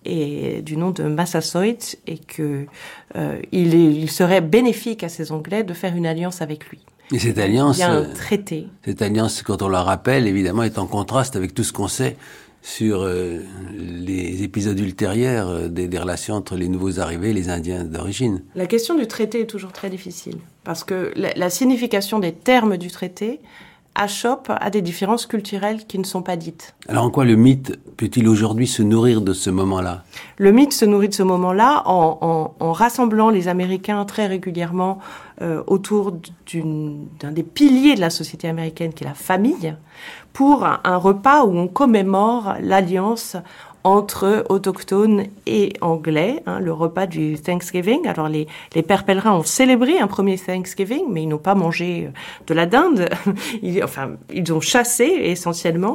et du nom de Massasoit, et que euh, il, est, il serait bénéfique à ces Anglais de faire une alliance avec lui. Et cette alliance, il y a un traité. Cette alliance, quand on la rappelle, évidemment, est en contraste avec tout ce qu'on sait sur euh, les épisodes ultérieurs euh, des, des relations entre les nouveaux arrivés, les Indiens d'origine. La question du traité est toujours très difficile, parce que la, la signification des termes du traité achoppe à des différences culturelles qui ne sont pas dites. Alors en quoi le mythe peut-il aujourd'hui se nourrir de ce moment-là ? Le mythe se nourrit de ce moment-là en, en, en rassemblant les Américains très régulièrement euh, autour d'une, d'un des piliers de la société américaine, qui est la famille, pour un, un repas où on commémore l'alliance entre autochtones et anglais, hein, le repas du Thanksgiving. Alors les, les pères pèlerins ont célébré un premier Thanksgiving, mais ils n'ont pas mangé de la dinde. Ils, enfin, ils ont chassé essentiellement.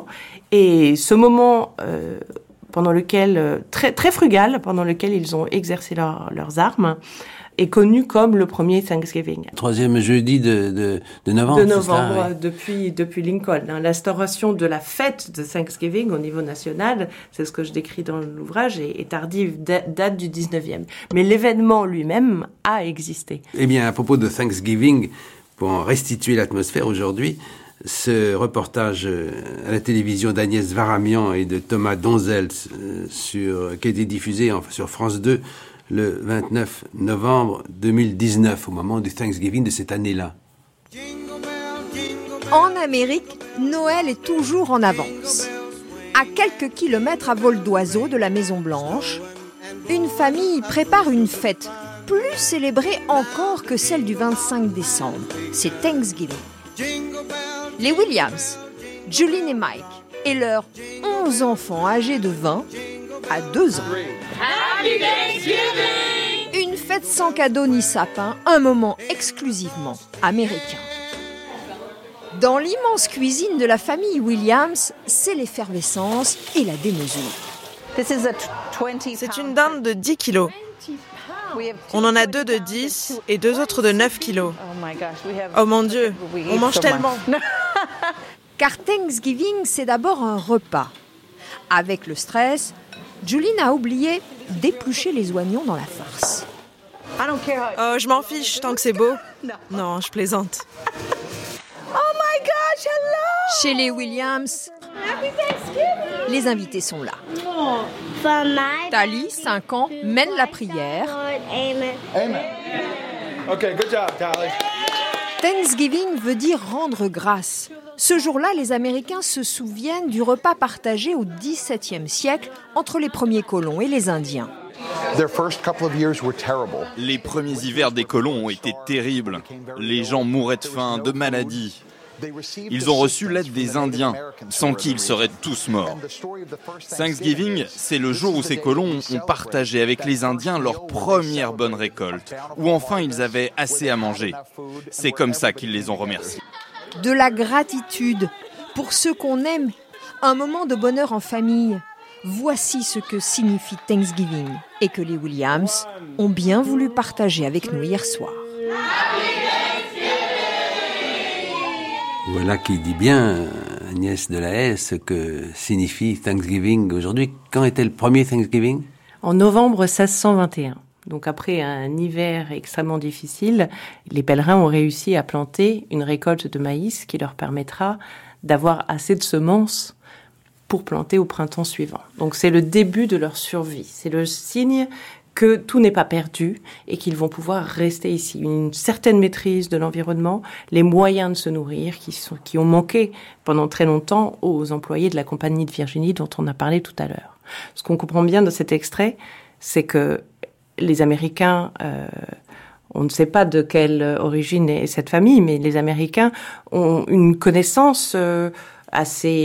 Et ce moment euh, pendant lequel très très frugal, pendant lequel ils ont exercé leur, leurs armes, est connu comme le premier Thanksgiving. Troisième jeudi de, de, de novembre. De novembre, c'est ça, oui. depuis, depuis Lincoln. Hein. L'instauration de la fête de Thanksgiving au niveau national, c'est ce que je décris dans l'ouvrage, est, est tardive, date du dix-neuvième. Mais l'événement lui-même a existé. Eh bien, à propos de Thanksgiving, pour en restituer l'atmosphère aujourd'hui, ce reportage à la télévision d'Agnès Varamian et de Thomas Donzel, sur, qui a été diffusé enfin, sur France deux, le vingt-neuf novembre deux mille dix-neuf, au moment du Thanksgiving de cette année-là. En Amérique, Noël est toujours en avance. À quelques kilomètres à vol d'oiseau de la Maison-Blanche, une famille prépare une fête plus célébrée encore que celle du vingt-cinq décembre. C'est Thanksgiving. Les Williams, Julie et Mike, et leurs onze enfants âgés de vingt à deux ans. Happy Thanksgiving! Une fête sans cadeau ni sapin, un moment exclusivement américain. Dans l'immense cuisine de la famille Williams, c'est l'effervescence et la démesure. C'est une dinde de dix kilos. On en a deux de dix et deux autres de neuf kilos. Oh mon Dieu, on mange tellement. Car Thanksgiving, c'est d'abord un repas. Avec le stress, Juline a oublié d'éplucher les oignons dans la farce. Oh, je m'en fiche tant que c'est beau. Non, je plaisante. Oh my gosh, hello! Chez les Williams, les invités sont là. Tali, cinq ans, mène la prière. Amen. Okay, good job, Tali. Thanksgiving veut dire rendre grâce. Ce jour-là, les Américains se souviennent du repas partagé au dix-septième siècle entre les premiers colons et les Indiens. Les premiers hivers des colons ont été terribles. Les gens mouraient de faim, de maladies. Ils ont reçu l'aide des Indiens, sans qui ils seraient tous morts. Thanksgiving, c'est le jour où ces colons ont partagé avec les Indiens leur première bonne récolte, où enfin ils avaient assez à manger. C'est comme ça qu'ils les ont remerciés. De la gratitude pour ceux qu'on aime, un moment de bonheur en famille. Voici ce que signifie Thanksgiving et que les Williams ont bien voulu partager avec nous hier soir. Voilà qui dit bien, Agnès Delahaye, ce que signifie Thanksgiving aujourd'hui. Quand était le premier Thanksgiving ? En novembre seize cent vingt et un. Donc après un hiver extrêmement difficile, les pèlerins ont réussi à planter une récolte de maïs qui leur permettra d'avoir assez de semences pour planter au printemps suivant. Donc c'est le début de leur survie. C'est le signe que tout n'est pas perdu et qu'ils vont pouvoir rester ici. Une certaine maîtrise de l'environnement, les moyens de se nourrir qui, sont, qui ont manqué pendant très longtemps aux employés de la Compagnie de Virginie dont on a parlé tout à l'heure. Ce qu'on comprend bien dans cet extrait, c'est que les Américains, euh, on ne sait pas de quelle origine est cette famille, mais les Américains ont une connaissance euh, assez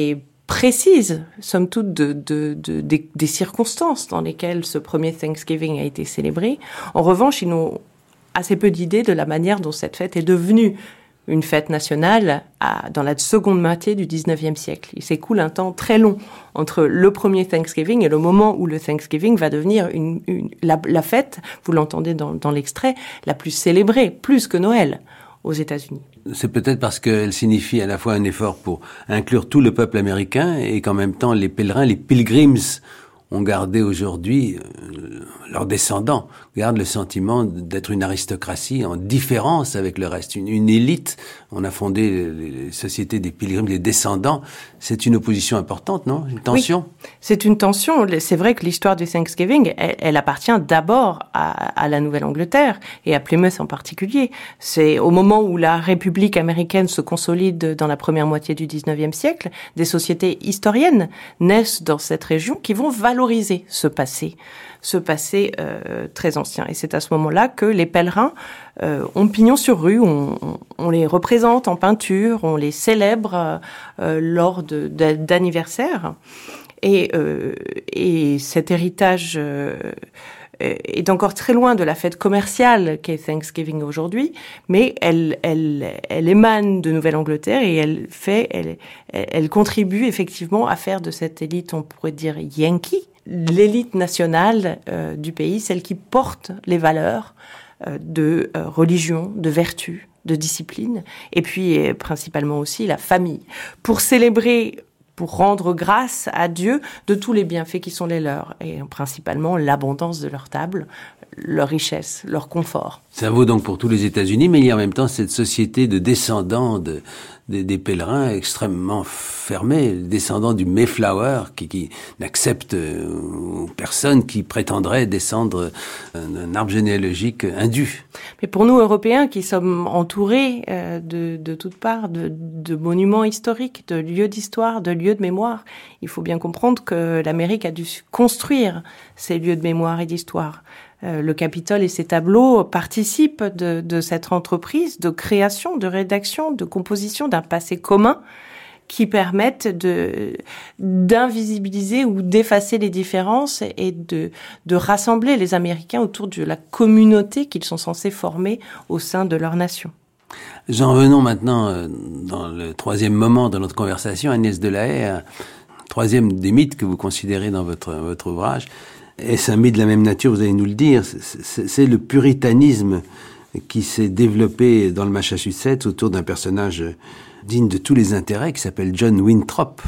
précise, somme toute, de, de, de, des, des circonstances dans lesquelles ce premier Thanksgiving a été célébré. En revanche, ils n'ont assez peu d'idées de la manière dont cette fête est devenue une fête nationale à, dans la seconde moitié du dix-neuvième siècle. Il s'écoule un temps très long entre le premier Thanksgiving et le moment où le Thanksgiving va devenir une, une, la, la fête, vous l'entendez dans, dans l'extrait, la plus célébrée, plus que Noël aux États-Unis. C'est peut-être parce qu'elle signifie à la fois un effort pour inclure tout le peuple américain et qu'en même temps les pèlerins, les pilgrims, ont gardé aujourd'hui, euh, leurs descendants gardent le sentiment d'être une aristocratie en différence avec le reste, une, une élite. On a fondé les, les sociétés des pilgrims, les descendants. C'est une opposition importante, non? Une tension? Oui, c'est une tension. C'est vrai que l'histoire du Thanksgiving, elle, elle appartient d'abord à, à la Nouvelle-Angleterre et à Plymouth en particulier. C'est au moment où la République américaine se consolide dans la première moitié du dix-neuvième siècle, des sociétés historiennes naissent dans cette région qui vont valoriser ce passé, ce passé euh, très ancien. Et c'est à ce moment-là que les pèlerins euh, ont pignon sur rue, on, on, on les représente en peinture, on les célèbre euh, lors de, de, d'anniversaires. Et, euh, et cet héritage euh, est encore très loin de la fête commerciale qu'est Thanksgiving aujourd'hui, mais elle, elle, elle émane de Nouvelle-Angleterre et elle fait, elle, elle contribue effectivement à faire de cette élite, on pourrait dire Yankee, l'élite nationale euh, du pays, celle qui porte les valeurs euh, de euh, religion, de vertu, de discipline, et puis euh, principalement aussi la famille. Pour célébrer, pour rendre grâce à Dieu de tous les bienfaits qui sont les leurs, et principalement l'abondance de leur table, leur richesse, leur confort. Ça vaut donc pour tous les États-Unis, mais il y a en même temps cette société de descendants de, de, des pèlerins extrêmement fermés, descendants du Mayflower, qui, qui n'acceptent euh, personne qui prétendrait descendre un, un arbre généalogique indu. Mais pour nous, Européens, qui sommes entourés euh, de, de toutes parts de, de monuments historiques, de lieux d'histoire, de lieux de mémoire, il faut bien comprendre que l'Amérique a dû construire ces lieux de mémoire et d'histoire. Le Capitole et ses tableaux participent de, de cette entreprise de création, de rédaction, de composition d'un passé commun qui permettent de, d'invisibiliser ou d'effacer les différences et de, de rassembler les Américains autour de la communauté qu'ils sont censés former au sein de leur nation. J'en venons maintenant dans le troisième moment de notre conversation, Agnès Delahaye, troisième des mythes que vous considérez dans votre, votre ouvrage. Est-ce un mythe de la même nature, vous allez nous le dire? C'est, c'est le puritanisme qui s'est développé dans le Massachusetts autour d'un personnage digne de tous les intérêts qui s'appelle John Winthrop,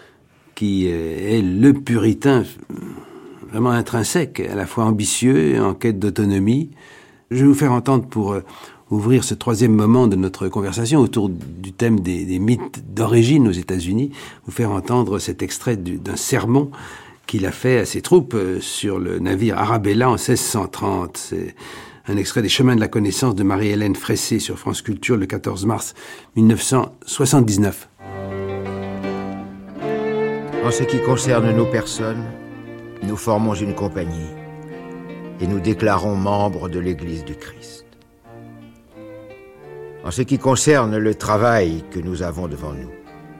qui est le puritain vraiment intrinsèque, à la fois ambitieux, en quête d'autonomie. Je vais vous faire entendre pour ouvrir ce troisième moment de notre conversation autour du thème des, des mythes d'origine aux États-Unis, vous faire entendre cet extrait du, d'un sermon qu'il a fait à ses troupes sur le navire Arabella en seize cent trente. C'est un extrait des Chemins de la connaissance de Marie-Hélène Fressé sur France Culture le quatorze mars mille neuf cent soixante-dix-neuf. En ce qui concerne nos personnes, nous formons une compagnie et nous déclarons membres de l'Église du Christ. En ce qui concerne le travail que nous avons devant nous,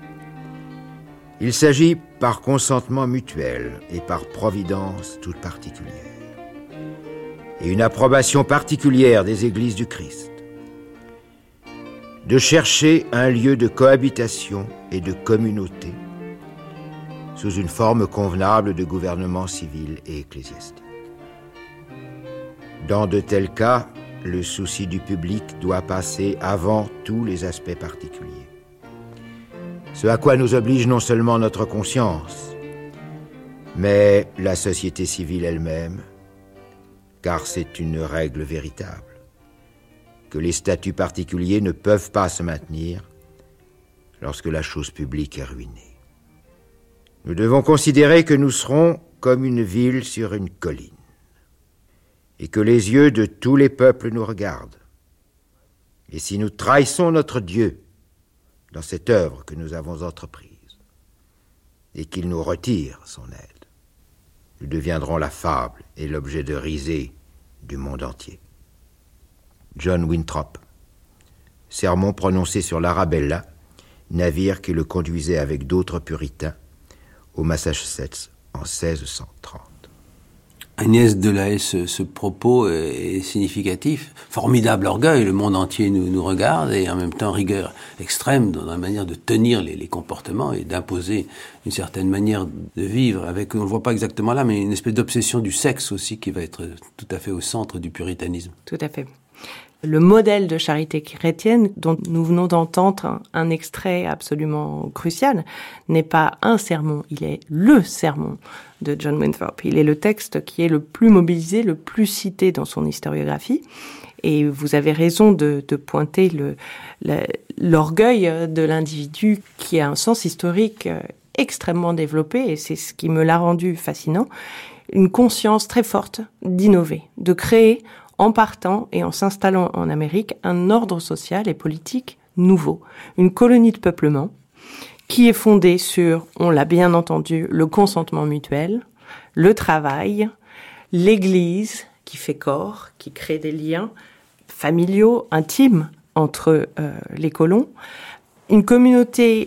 il s'agit par consentement mutuel et par providence toute particulière, et une approbation particulière des Églises du Christ, de chercher un lieu de cohabitation et de communauté sous une forme convenable de gouvernement civil et ecclésiastique. Dans de tels cas, le souci du public doit passer avant tous les aspects particuliers. Ce à quoi nous oblige non seulement notre conscience, mais la société civile elle-même, car c'est une règle véritable, que les statuts particuliers ne peuvent pas se maintenir lorsque la chose publique est ruinée. Nous devons considérer que nous serons comme une ville sur une colline, et que les yeux de tous les peuples nous regardent. Et si nous trahissons notre Dieu dans cette œuvre que nous avons entreprise, et qu'il nous retire son aide, nous deviendrons la fable et l'objet de risée du monde entier. John Winthrop. Sermon prononcé sur l'Arabella, navire qui le conduisait avec d'autres puritains au Massachusetts en seize cent trente. Agnès de la Haye, ce, ce propos est significatif. Formidable orgueil, le monde entier nous, nous regarde, et en même temps rigueur extrême dans la manière de tenir les, les comportements et d'imposer une certaine manière de vivre avec, on ne le voit pas exactement là, mais une espèce d'obsession du sexe aussi qui va être tout à fait au centre du puritanisme. Tout à fait. Le modèle de charité chrétienne dont nous venons d'entendre un, un extrait absolument crucial n'est pas un sermon, il est le sermon de John Winthrop. Il est le texte qui est le plus mobilisé, le plus cité dans son historiographie. Et vous avez raison de, de pointer le, le, l'orgueil de l'individu qui a un sens historique extrêmement développé, et c'est ce qui me l'a rendu fascinant. Une conscience très forte d'innover, de créer en partant et en s'installant en Amérique, un ordre social et politique nouveau, une colonie de peuplement qui est fondée sur, on l'a bien entendu, le consentement mutuel, le travail, l'Église qui fait corps, qui crée des liens familiaux, intimes entre euh, les colons, une communauté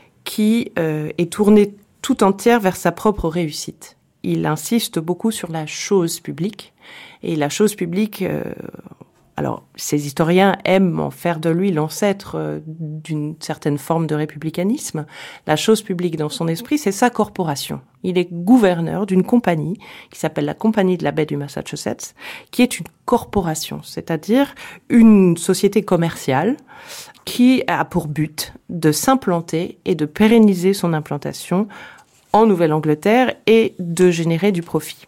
qui euh, est tournée tout entière vers sa propre réussite. Il insiste beaucoup sur la chose publique. Et la chose publique, euh, alors ces historiens aiment en faire de lui l'ancêtre euh, d'une certaine forme de républicanisme. La chose publique dans son esprit, c'est sa corporation. Il est gouverneur d'une compagnie qui s'appelle la Compagnie de la baie du Massachusetts, qui est une corporation, c'est-à-dire une société commerciale qui a pour but de s'implanter et de pérenniser son implantation en Nouvelle-Angleterre et de générer du profit.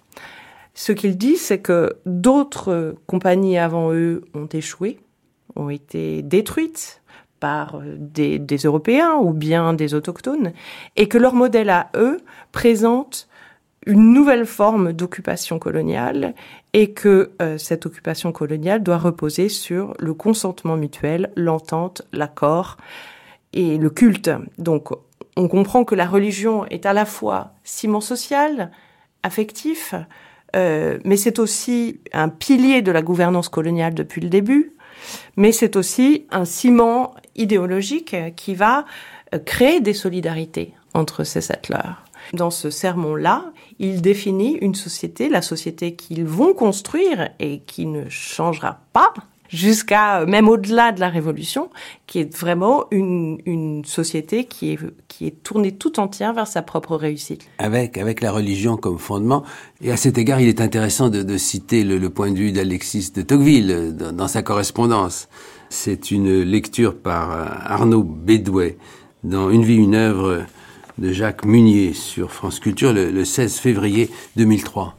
Ce qu'il dit, c'est que d'autres compagnies avant eux ont échoué, ont été détruites par des, des Européens ou bien des autochtones, et que leur modèle à eux présente une nouvelle forme d'occupation coloniale, et que euh, cette occupation coloniale doit reposer sur le consentement mutuel, l'entente, l'accord et le culte. Donc, on comprend que la religion est à la fois ciment social, affectif, Euh, mais c'est aussi un pilier de la gouvernance coloniale depuis le début, mais c'est aussi un ciment idéologique qui va créer des solidarités entre ces settlers. Dans ce sermon-là, il définit une société, la société qu'ils vont construire et qui ne changera pas, jusqu'à même au-delà de la Révolution, qui est vraiment une, une société qui est, qui est tournée tout entière vers sa propre réussite. Avec, avec la religion comme fondement. Et à cet égard, il est intéressant de, de citer le, le point de vue d'Alexis de Tocqueville dans, dans sa correspondance. C'est une lecture par Arnaud Bédouet dans Une vie, une œuvre de Jacques Munier sur France Culture le, le seize février deux mille trois.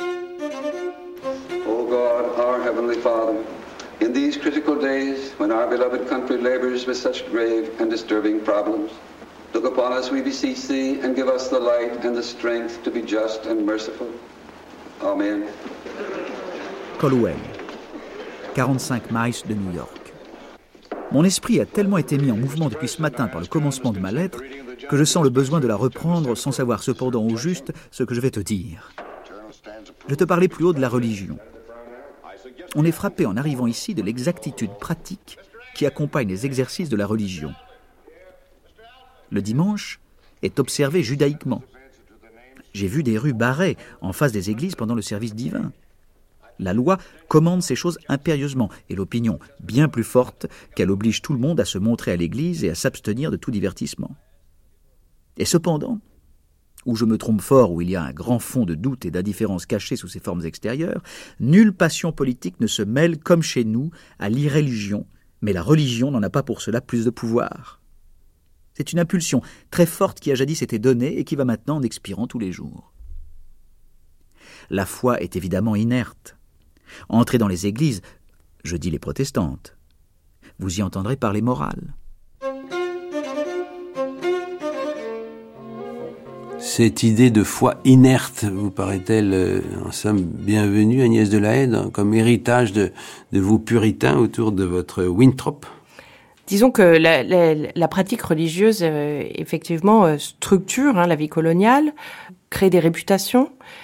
O God, our Heavenly Father, in these critical days, when our beloved country labors with such grave and disturbing problems, look upon us, we beseech Thee, and give us the light and the strength to be just and merciful. Amen. Colwell, quarante-cinq miles de New York. Mon esprit a tellement été mis en mouvement depuis ce matin par le commencement de ma lettre que je sens le besoin de la reprendre sans savoir cependant au juste ce que je vais te dire. Je te parlais plus haut de la religion. On est frappé en arrivant ici de l'exactitude pratique qui accompagne les exercices de la religion. Le dimanche est observé judaïquement. J'ai vu des rues barrées en face des églises pendant le service divin. La loi commande ces choses impérieusement, et l'opinion bien plus forte qu'elle oblige tout le monde à se montrer à l'église et à s'abstenir de tout divertissement. Et cependant, où je me trompe fort, où il y a un grand fond de doute et d'indifférence cachés sous ces formes extérieures, nulle passion politique ne se mêle, comme chez nous, à l'irréligion, mais la religion n'en a pas pour cela plus de pouvoir. C'est une impulsion très forte qui a jadis été donnée et qui va maintenant en expirant tous les jours. La foi est évidemment inerte. Entrez dans les églises, je dis les protestantes, vous y entendrez parler morale. Cette idée de foi inerte vous paraît-elle, euh, en somme, bienvenue, Agnès de la Haye, comme héritage de, de vos puritains autour de votre Winthrop? Disons que la, la, la pratique religieuse, euh, effectivement, euh, structure hein, la vie coloniale, crée des réputations,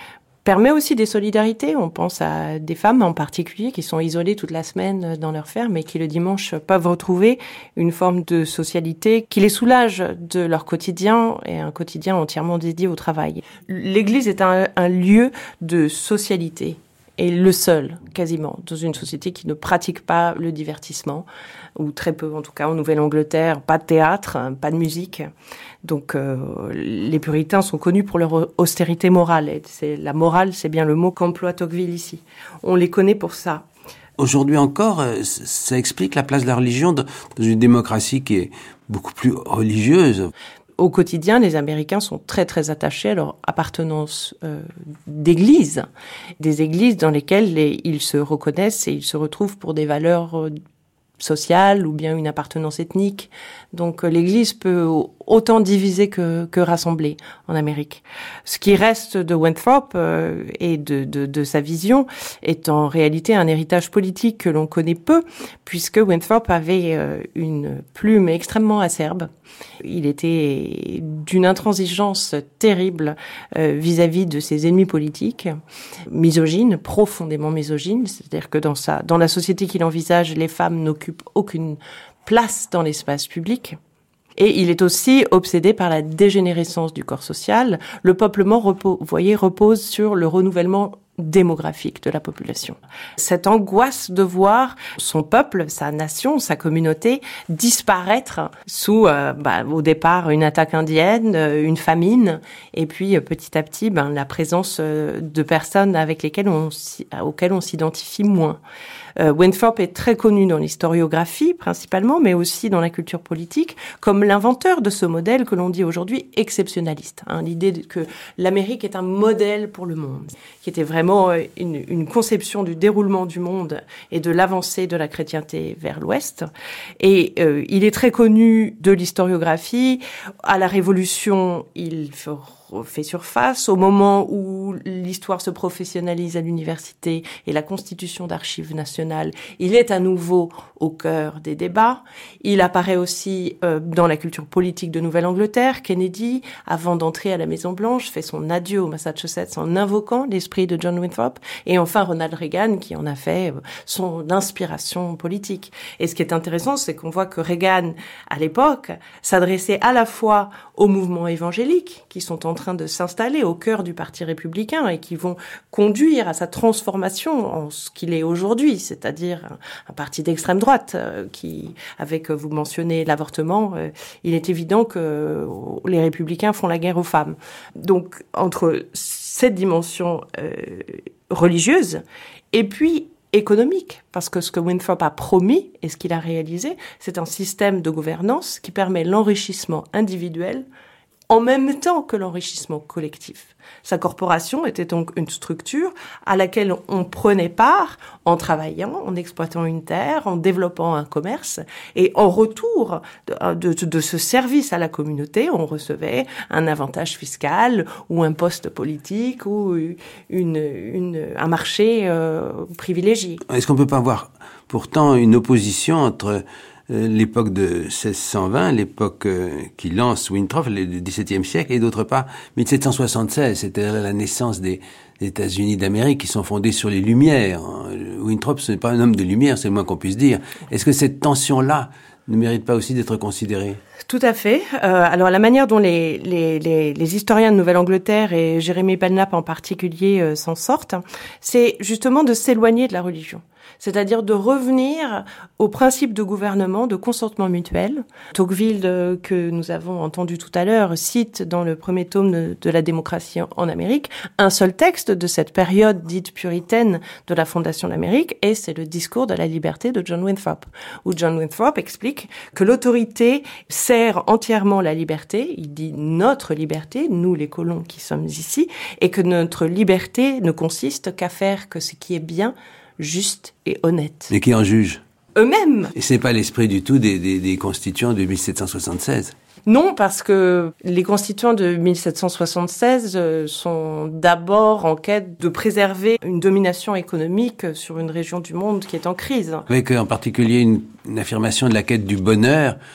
permet aussi des solidarités. On pense à des femmes en particulier qui sont isolées toute la semaine dans leur ferme et qui le dimanche peuvent retrouver une forme de socialité qui les soulage de leur quotidien et un quotidien entièrement dédié au travail. L'église est un, un lieu de socialité. Et le seul, quasiment, dans une société qui ne pratique pas le divertissement, ou très peu en tout cas en Nouvelle-Angleterre, pas de théâtre, pas de musique. Donc euh, les puritains sont connus pour leur austérité morale. Et c'est, la morale, c'est bien le mot qu'emploie Tocqueville ici. On les connaît pour ça. Aujourd'hui encore, ça explique la place de la religion dans une démocratie qui est beaucoup plus religieuse. Au quotidien, les Américains sont très très attachés à leur appartenance euh, d'église, des églises dans lesquelles les, ils se reconnaissent et ils se retrouvent pour des valeurs euh, sociales ou bien une appartenance ethnique. Donc euh, l'Église peut autant diviser que, que rassembler en Amérique. Ce qui reste de Winthrop euh, et de, de, de sa vision est en réalité un héritage politique que l'on connaît peu, puisque Winthrop avait euh, une plume extrêmement acerbe. Il était d'une intransigeance terrible euh, vis-à-vis de ses ennemis politiques, misogyne, profondément misogyne, c'est-à-dire que dans sa, dans la société qu'il envisage, les femmes n'occupent aucune place dans l'espace public. Et il est aussi obsédé par la dégénérescence du corps social. Le peuplement, repos, vous voyez, repose sur le renouvellement démographique de la population. Cette angoisse de voir son peuple, sa nation, sa communauté disparaître sous, euh, bah, au départ, une attaque indienne, une famine, et puis euh, petit à petit, ben, la présence euh, de personnes avec lesquelles on, auxquelles on s'identifie moins. Euh, Winthrop est très connu dans l'historiographie principalement, mais aussi dans la culture politique, comme l'inventeur de ce modèle que l'on dit aujourd'hui exceptionnaliste. Hein, l'idée que l'Amérique est un modèle pour le monde, qui était vraiment une, une conception du déroulement du monde et de l'avancée de la chrétienté vers l'Ouest. Et euh, il est très connu de l'historiographie. À la Révolution, il fait surface. Au moment où l'histoire se professionnalise à l'université et la constitution d'archives nationales, il est à nouveau au cœur des débats. Il apparaît aussi euh, dans la culture politique de Nouvelle-Angleterre. Kennedy, avant d'entrer à la Maison-Blanche, fait son adieu au Massachusetts en invoquant l'esprit de John Winthrop. Et enfin, Ronald Reagan, qui en a fait son inspiration politique. Et ce qui est intéressant, c'est qu'on voit que Reagan, à l'époque, s'adressait à la fois aux mouvements évangéliques qui sont en train de s'installer au cœur du Parti républicain et qui vont conduire à sa transformation en ce qu'il est aujourd'hui, c'est-à-dire un, un parti d'extrême droite euh, qui, avec, vous mentionnez l'avortement, euh, il est évident que euh, les républicains font la guerre aux femmes. Donc, entre cette dimension euh, religieuse et puis économique, parce que ce que Winthrop a promis et ce qu'il a réalisé, c'est un système de gouvernance qui permet l'enrichissement individuel en même temps que l'enrichissement collectif. Sa corporation était donc une structure à laquelle on prenait part en travaillant, en exploitant une terre, en développant un commerce, et en retour de, de, de ce service à la communauté, on recevait un avantage fiscal ou un poste politique ou une, une, un marché euh, privilégié. Est-ce qu'on peut pas avoir pourtant une opposition entre l'époque de seize cent vingt, l'époque euh, qui lance Winthrop, le dix-septième siècle, et d'autre part, dix-sept cent soixante-seize, c'était la naissance des, des États-Unis d'Amérique qui sont fondés sur les Lumières. Winthrop, ce n'est pas un homme de lumière, c'est le moins qu'on puisse dire. Est-ce que cette tension-là ne mérite pas aussi d'être considérée ? Tout à fait. Euh, alors la manière dont les, les, les, les historiens de Nouvelle-Angleterre et Jérémy Belknap en particulier euh, s'en sortent, c'est justement de s'éloigner de la religion. C'est-à-dire de revenir au principe de gouvernement, de consentement mutuel. Tocqueville, euh, que nous avons entendu tout à l'heure, cite dans le premier tome de, de la démocratie en, en Amérique un seul texte de cette période dite puritaine de la fondation de l'Amérique, et c'est le discours de la liberté de John Winthrop, où John Winthrop explique que l'autorité sert entièrement la liberté, il dit notre liberté, nous les colons qui sommes ici, et que notre liberté ne consiste qu'à faire que ce qui est bien, juste et honnête. Mais qui en juge ? Eux-mêmes. Et c'est pas l'esprit du tout des, des, des constituants de dix-sept cent soixante-seize. Non, parce que les constituants de dix-sept cent soixante-seize sont d'abord en quête de préserver une domination économique sur une région du monde qui est en crise. Avec en particulier une, une affirmation de la quête du bonheur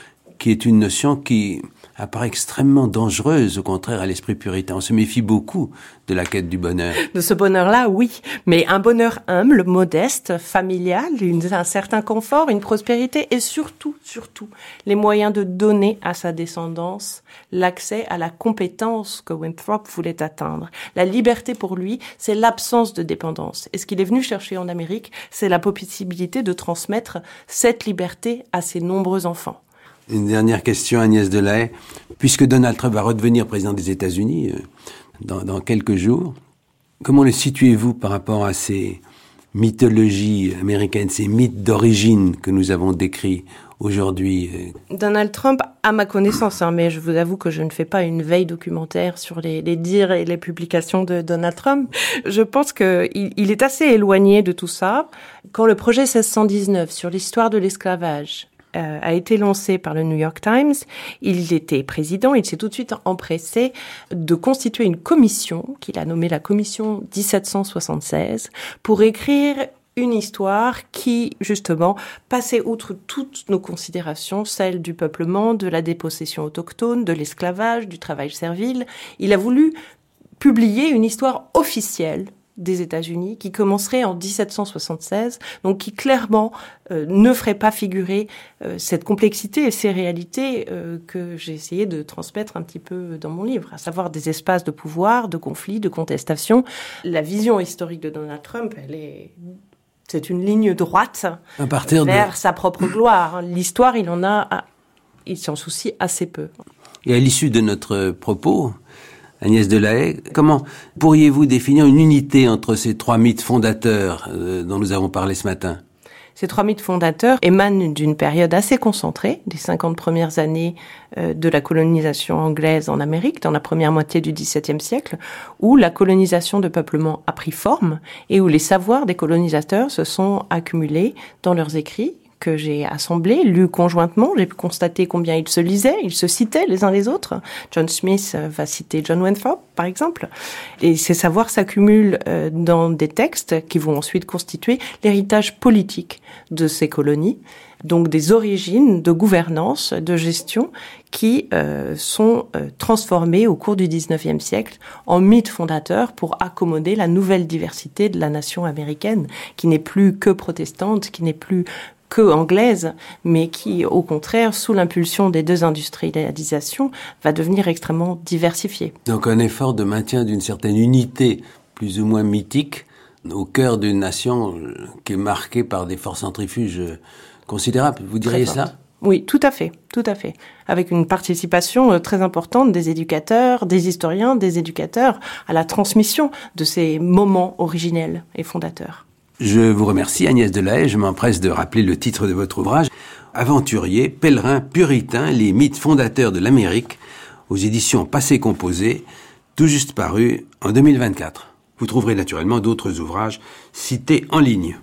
qui est une notion qui apparaît extrêmement dangereuse, au contraire, à l'esprit puritain. On se méfie beaucoup de la quête du bonheur. De ce bonheur-là, oui. Mais un bonheur humble, modeste, familial, une, un certain confort, une prospérité et surtout, surtout, les moyens de donner à sa descendance l'accès à la compétence que Winthrop voulait atteindre. La liberté pour lui, c'est l'absence de dépendance. Et ce qu'il est venu chercher en Amérique, c'est la possibilité de transmettre cette liberté à ses nombreux enfants. Une dernière question, Agnès Delahaye. Puisque Donald Trump va redevenir président des États-Unis euh, dans, dans quelques jours, comment le situez-vous par rapport à ces mythologies américaines, ces mythes d'origine que nous avons décrits aujourd'hui? Donald Trump, à ma connaissance, hein, mais je vous avoue que je ne fais pas une veille documentaire sur les, les dires et les publications de Donald Trump. Je pense qu'il il est assez éloigné de tout ça. Quand le projet seize cent dix-neuf sur l'histoire de l'esclavage Euh, a été lancé par le New York Times, il était président, il s'est tout de suite empressé de constituer une commission, qu'il a nommée la commission dix-sept cent soixante-seize, pour écrire une histoire qui, justement, passait outre toutes nos considérations, celles du peuplement, de la dépossession autochtone, de l'esclavage, du travail servile. Il a voulu publier une histoire officielle des États-Unis, qui commencerait en dix-sept cent soixante-seize, donc qui clairement euh, ne ferait pas figurer euh, cette complexité et ces réalités euh, que j'ai essayé de transmettre un petit peu dans mon livre, à savoir des espaces de pouvoir, de conflits, de contestation. La vision historique de Donald Trump, elle est... c'est une ligne droite à partir vers de... sa propre gloire. L'histoire, il en a... il s'en soucie assez peu. Et à l'issue de notre propos, Agnès Delahaye, comment pourriez-vous définir une unité entre ces trois mythes fondateurs euh, dont nous avons parlé ce matin? Ces trois mythes fondateurs émanent d'une période assez concentrée, des cinquante premières années euh, de la colonisation anglaise en Amérique, dans la première moitié du dix-septième siècle, où la colonisation de peuplement a pris forme et où les savoirs des colonisateurs se sont accumulés dans leurs écrits, que j'ai assemblés, lus conjointement. J'ai pu constater combien ils se lisaient, ils se citaient les uns les autres. John Smith va citer John Winthrop, par exemple. Et ces savoirs s'accumulent euh, dans des textes qui vont ensuite constituer l'héritage politique de ces colonies, donc des origines de gouvernance, de gestion, qui euh, sont euh, transformées au cours du dix-neuvième siècle en mythes fondateurs pour accommoder la nouvelle diversité de la nation américaine, qui n'est plus que protestante, qui n'est plus que anglaise, mais qui, au contraire, sous l'impulsion des deux industrialisations, va devenir extrêmement diversifiée. Donc un effort de maintien d'une certaine unité, plus ou moins mythique, au cœur d'une nation qui est marquée par des forces centrifuges considérables. Vous diriez cela ? Oui, tout à fait, tout à fait. Avec une participation très importante des éducateurs, des historiens, des éducateurs, à la transmission de ces moments originels et fondateurs. Je vous remercie, Agnès Delahaye. Je m'empresse de rappeler le titre de votre ouvrage, Aventuriers, pèlerins, puritains, les mythes fondateurs de l'Amérique, aux éditions Passé Composé, tout juste paru en deux mille vingt-quatre. Vous trouverez naturellement d'autres ouvrages cités en ligne.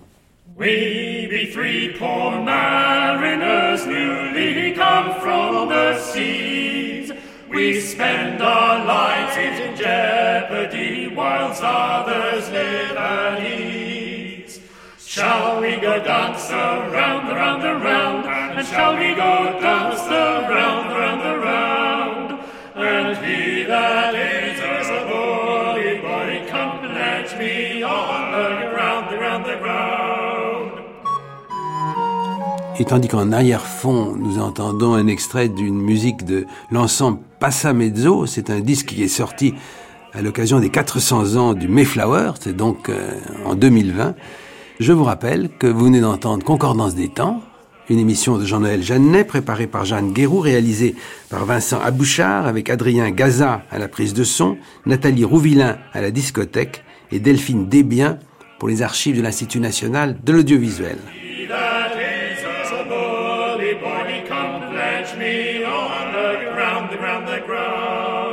We be three poor mariners newly come from the seas. We spend our lives in jeopardy whilst others live at ease. Shall we go dance around, around, around? And shall we go dance around, around, around? And he that is a bully boy, come let me on the ground, the ground, the ground. Et tandis qu'en arrière-fond, nous entendons un extrait d'une musique de l'ensemble Passa Mezzo, c'est un disque qui est sorti à l'occasion des quatre cents ans du Mayflower, c'est donc euh, en deux mille vingt. Je vous rappelle que vous venez d'entendre Concordance des temps, une émission de Jean-Noël Jeannet, préparée par Jeanne Guéroux, réalisée par Vincent Abouchard, avec Adrien Gaza à la prise de son, Nathalie Rouvillain à la discothèque et Delphine Desbiens pour les archives de l'Institut national de l'audiovisuel. Me on the ground, the ground, the ground.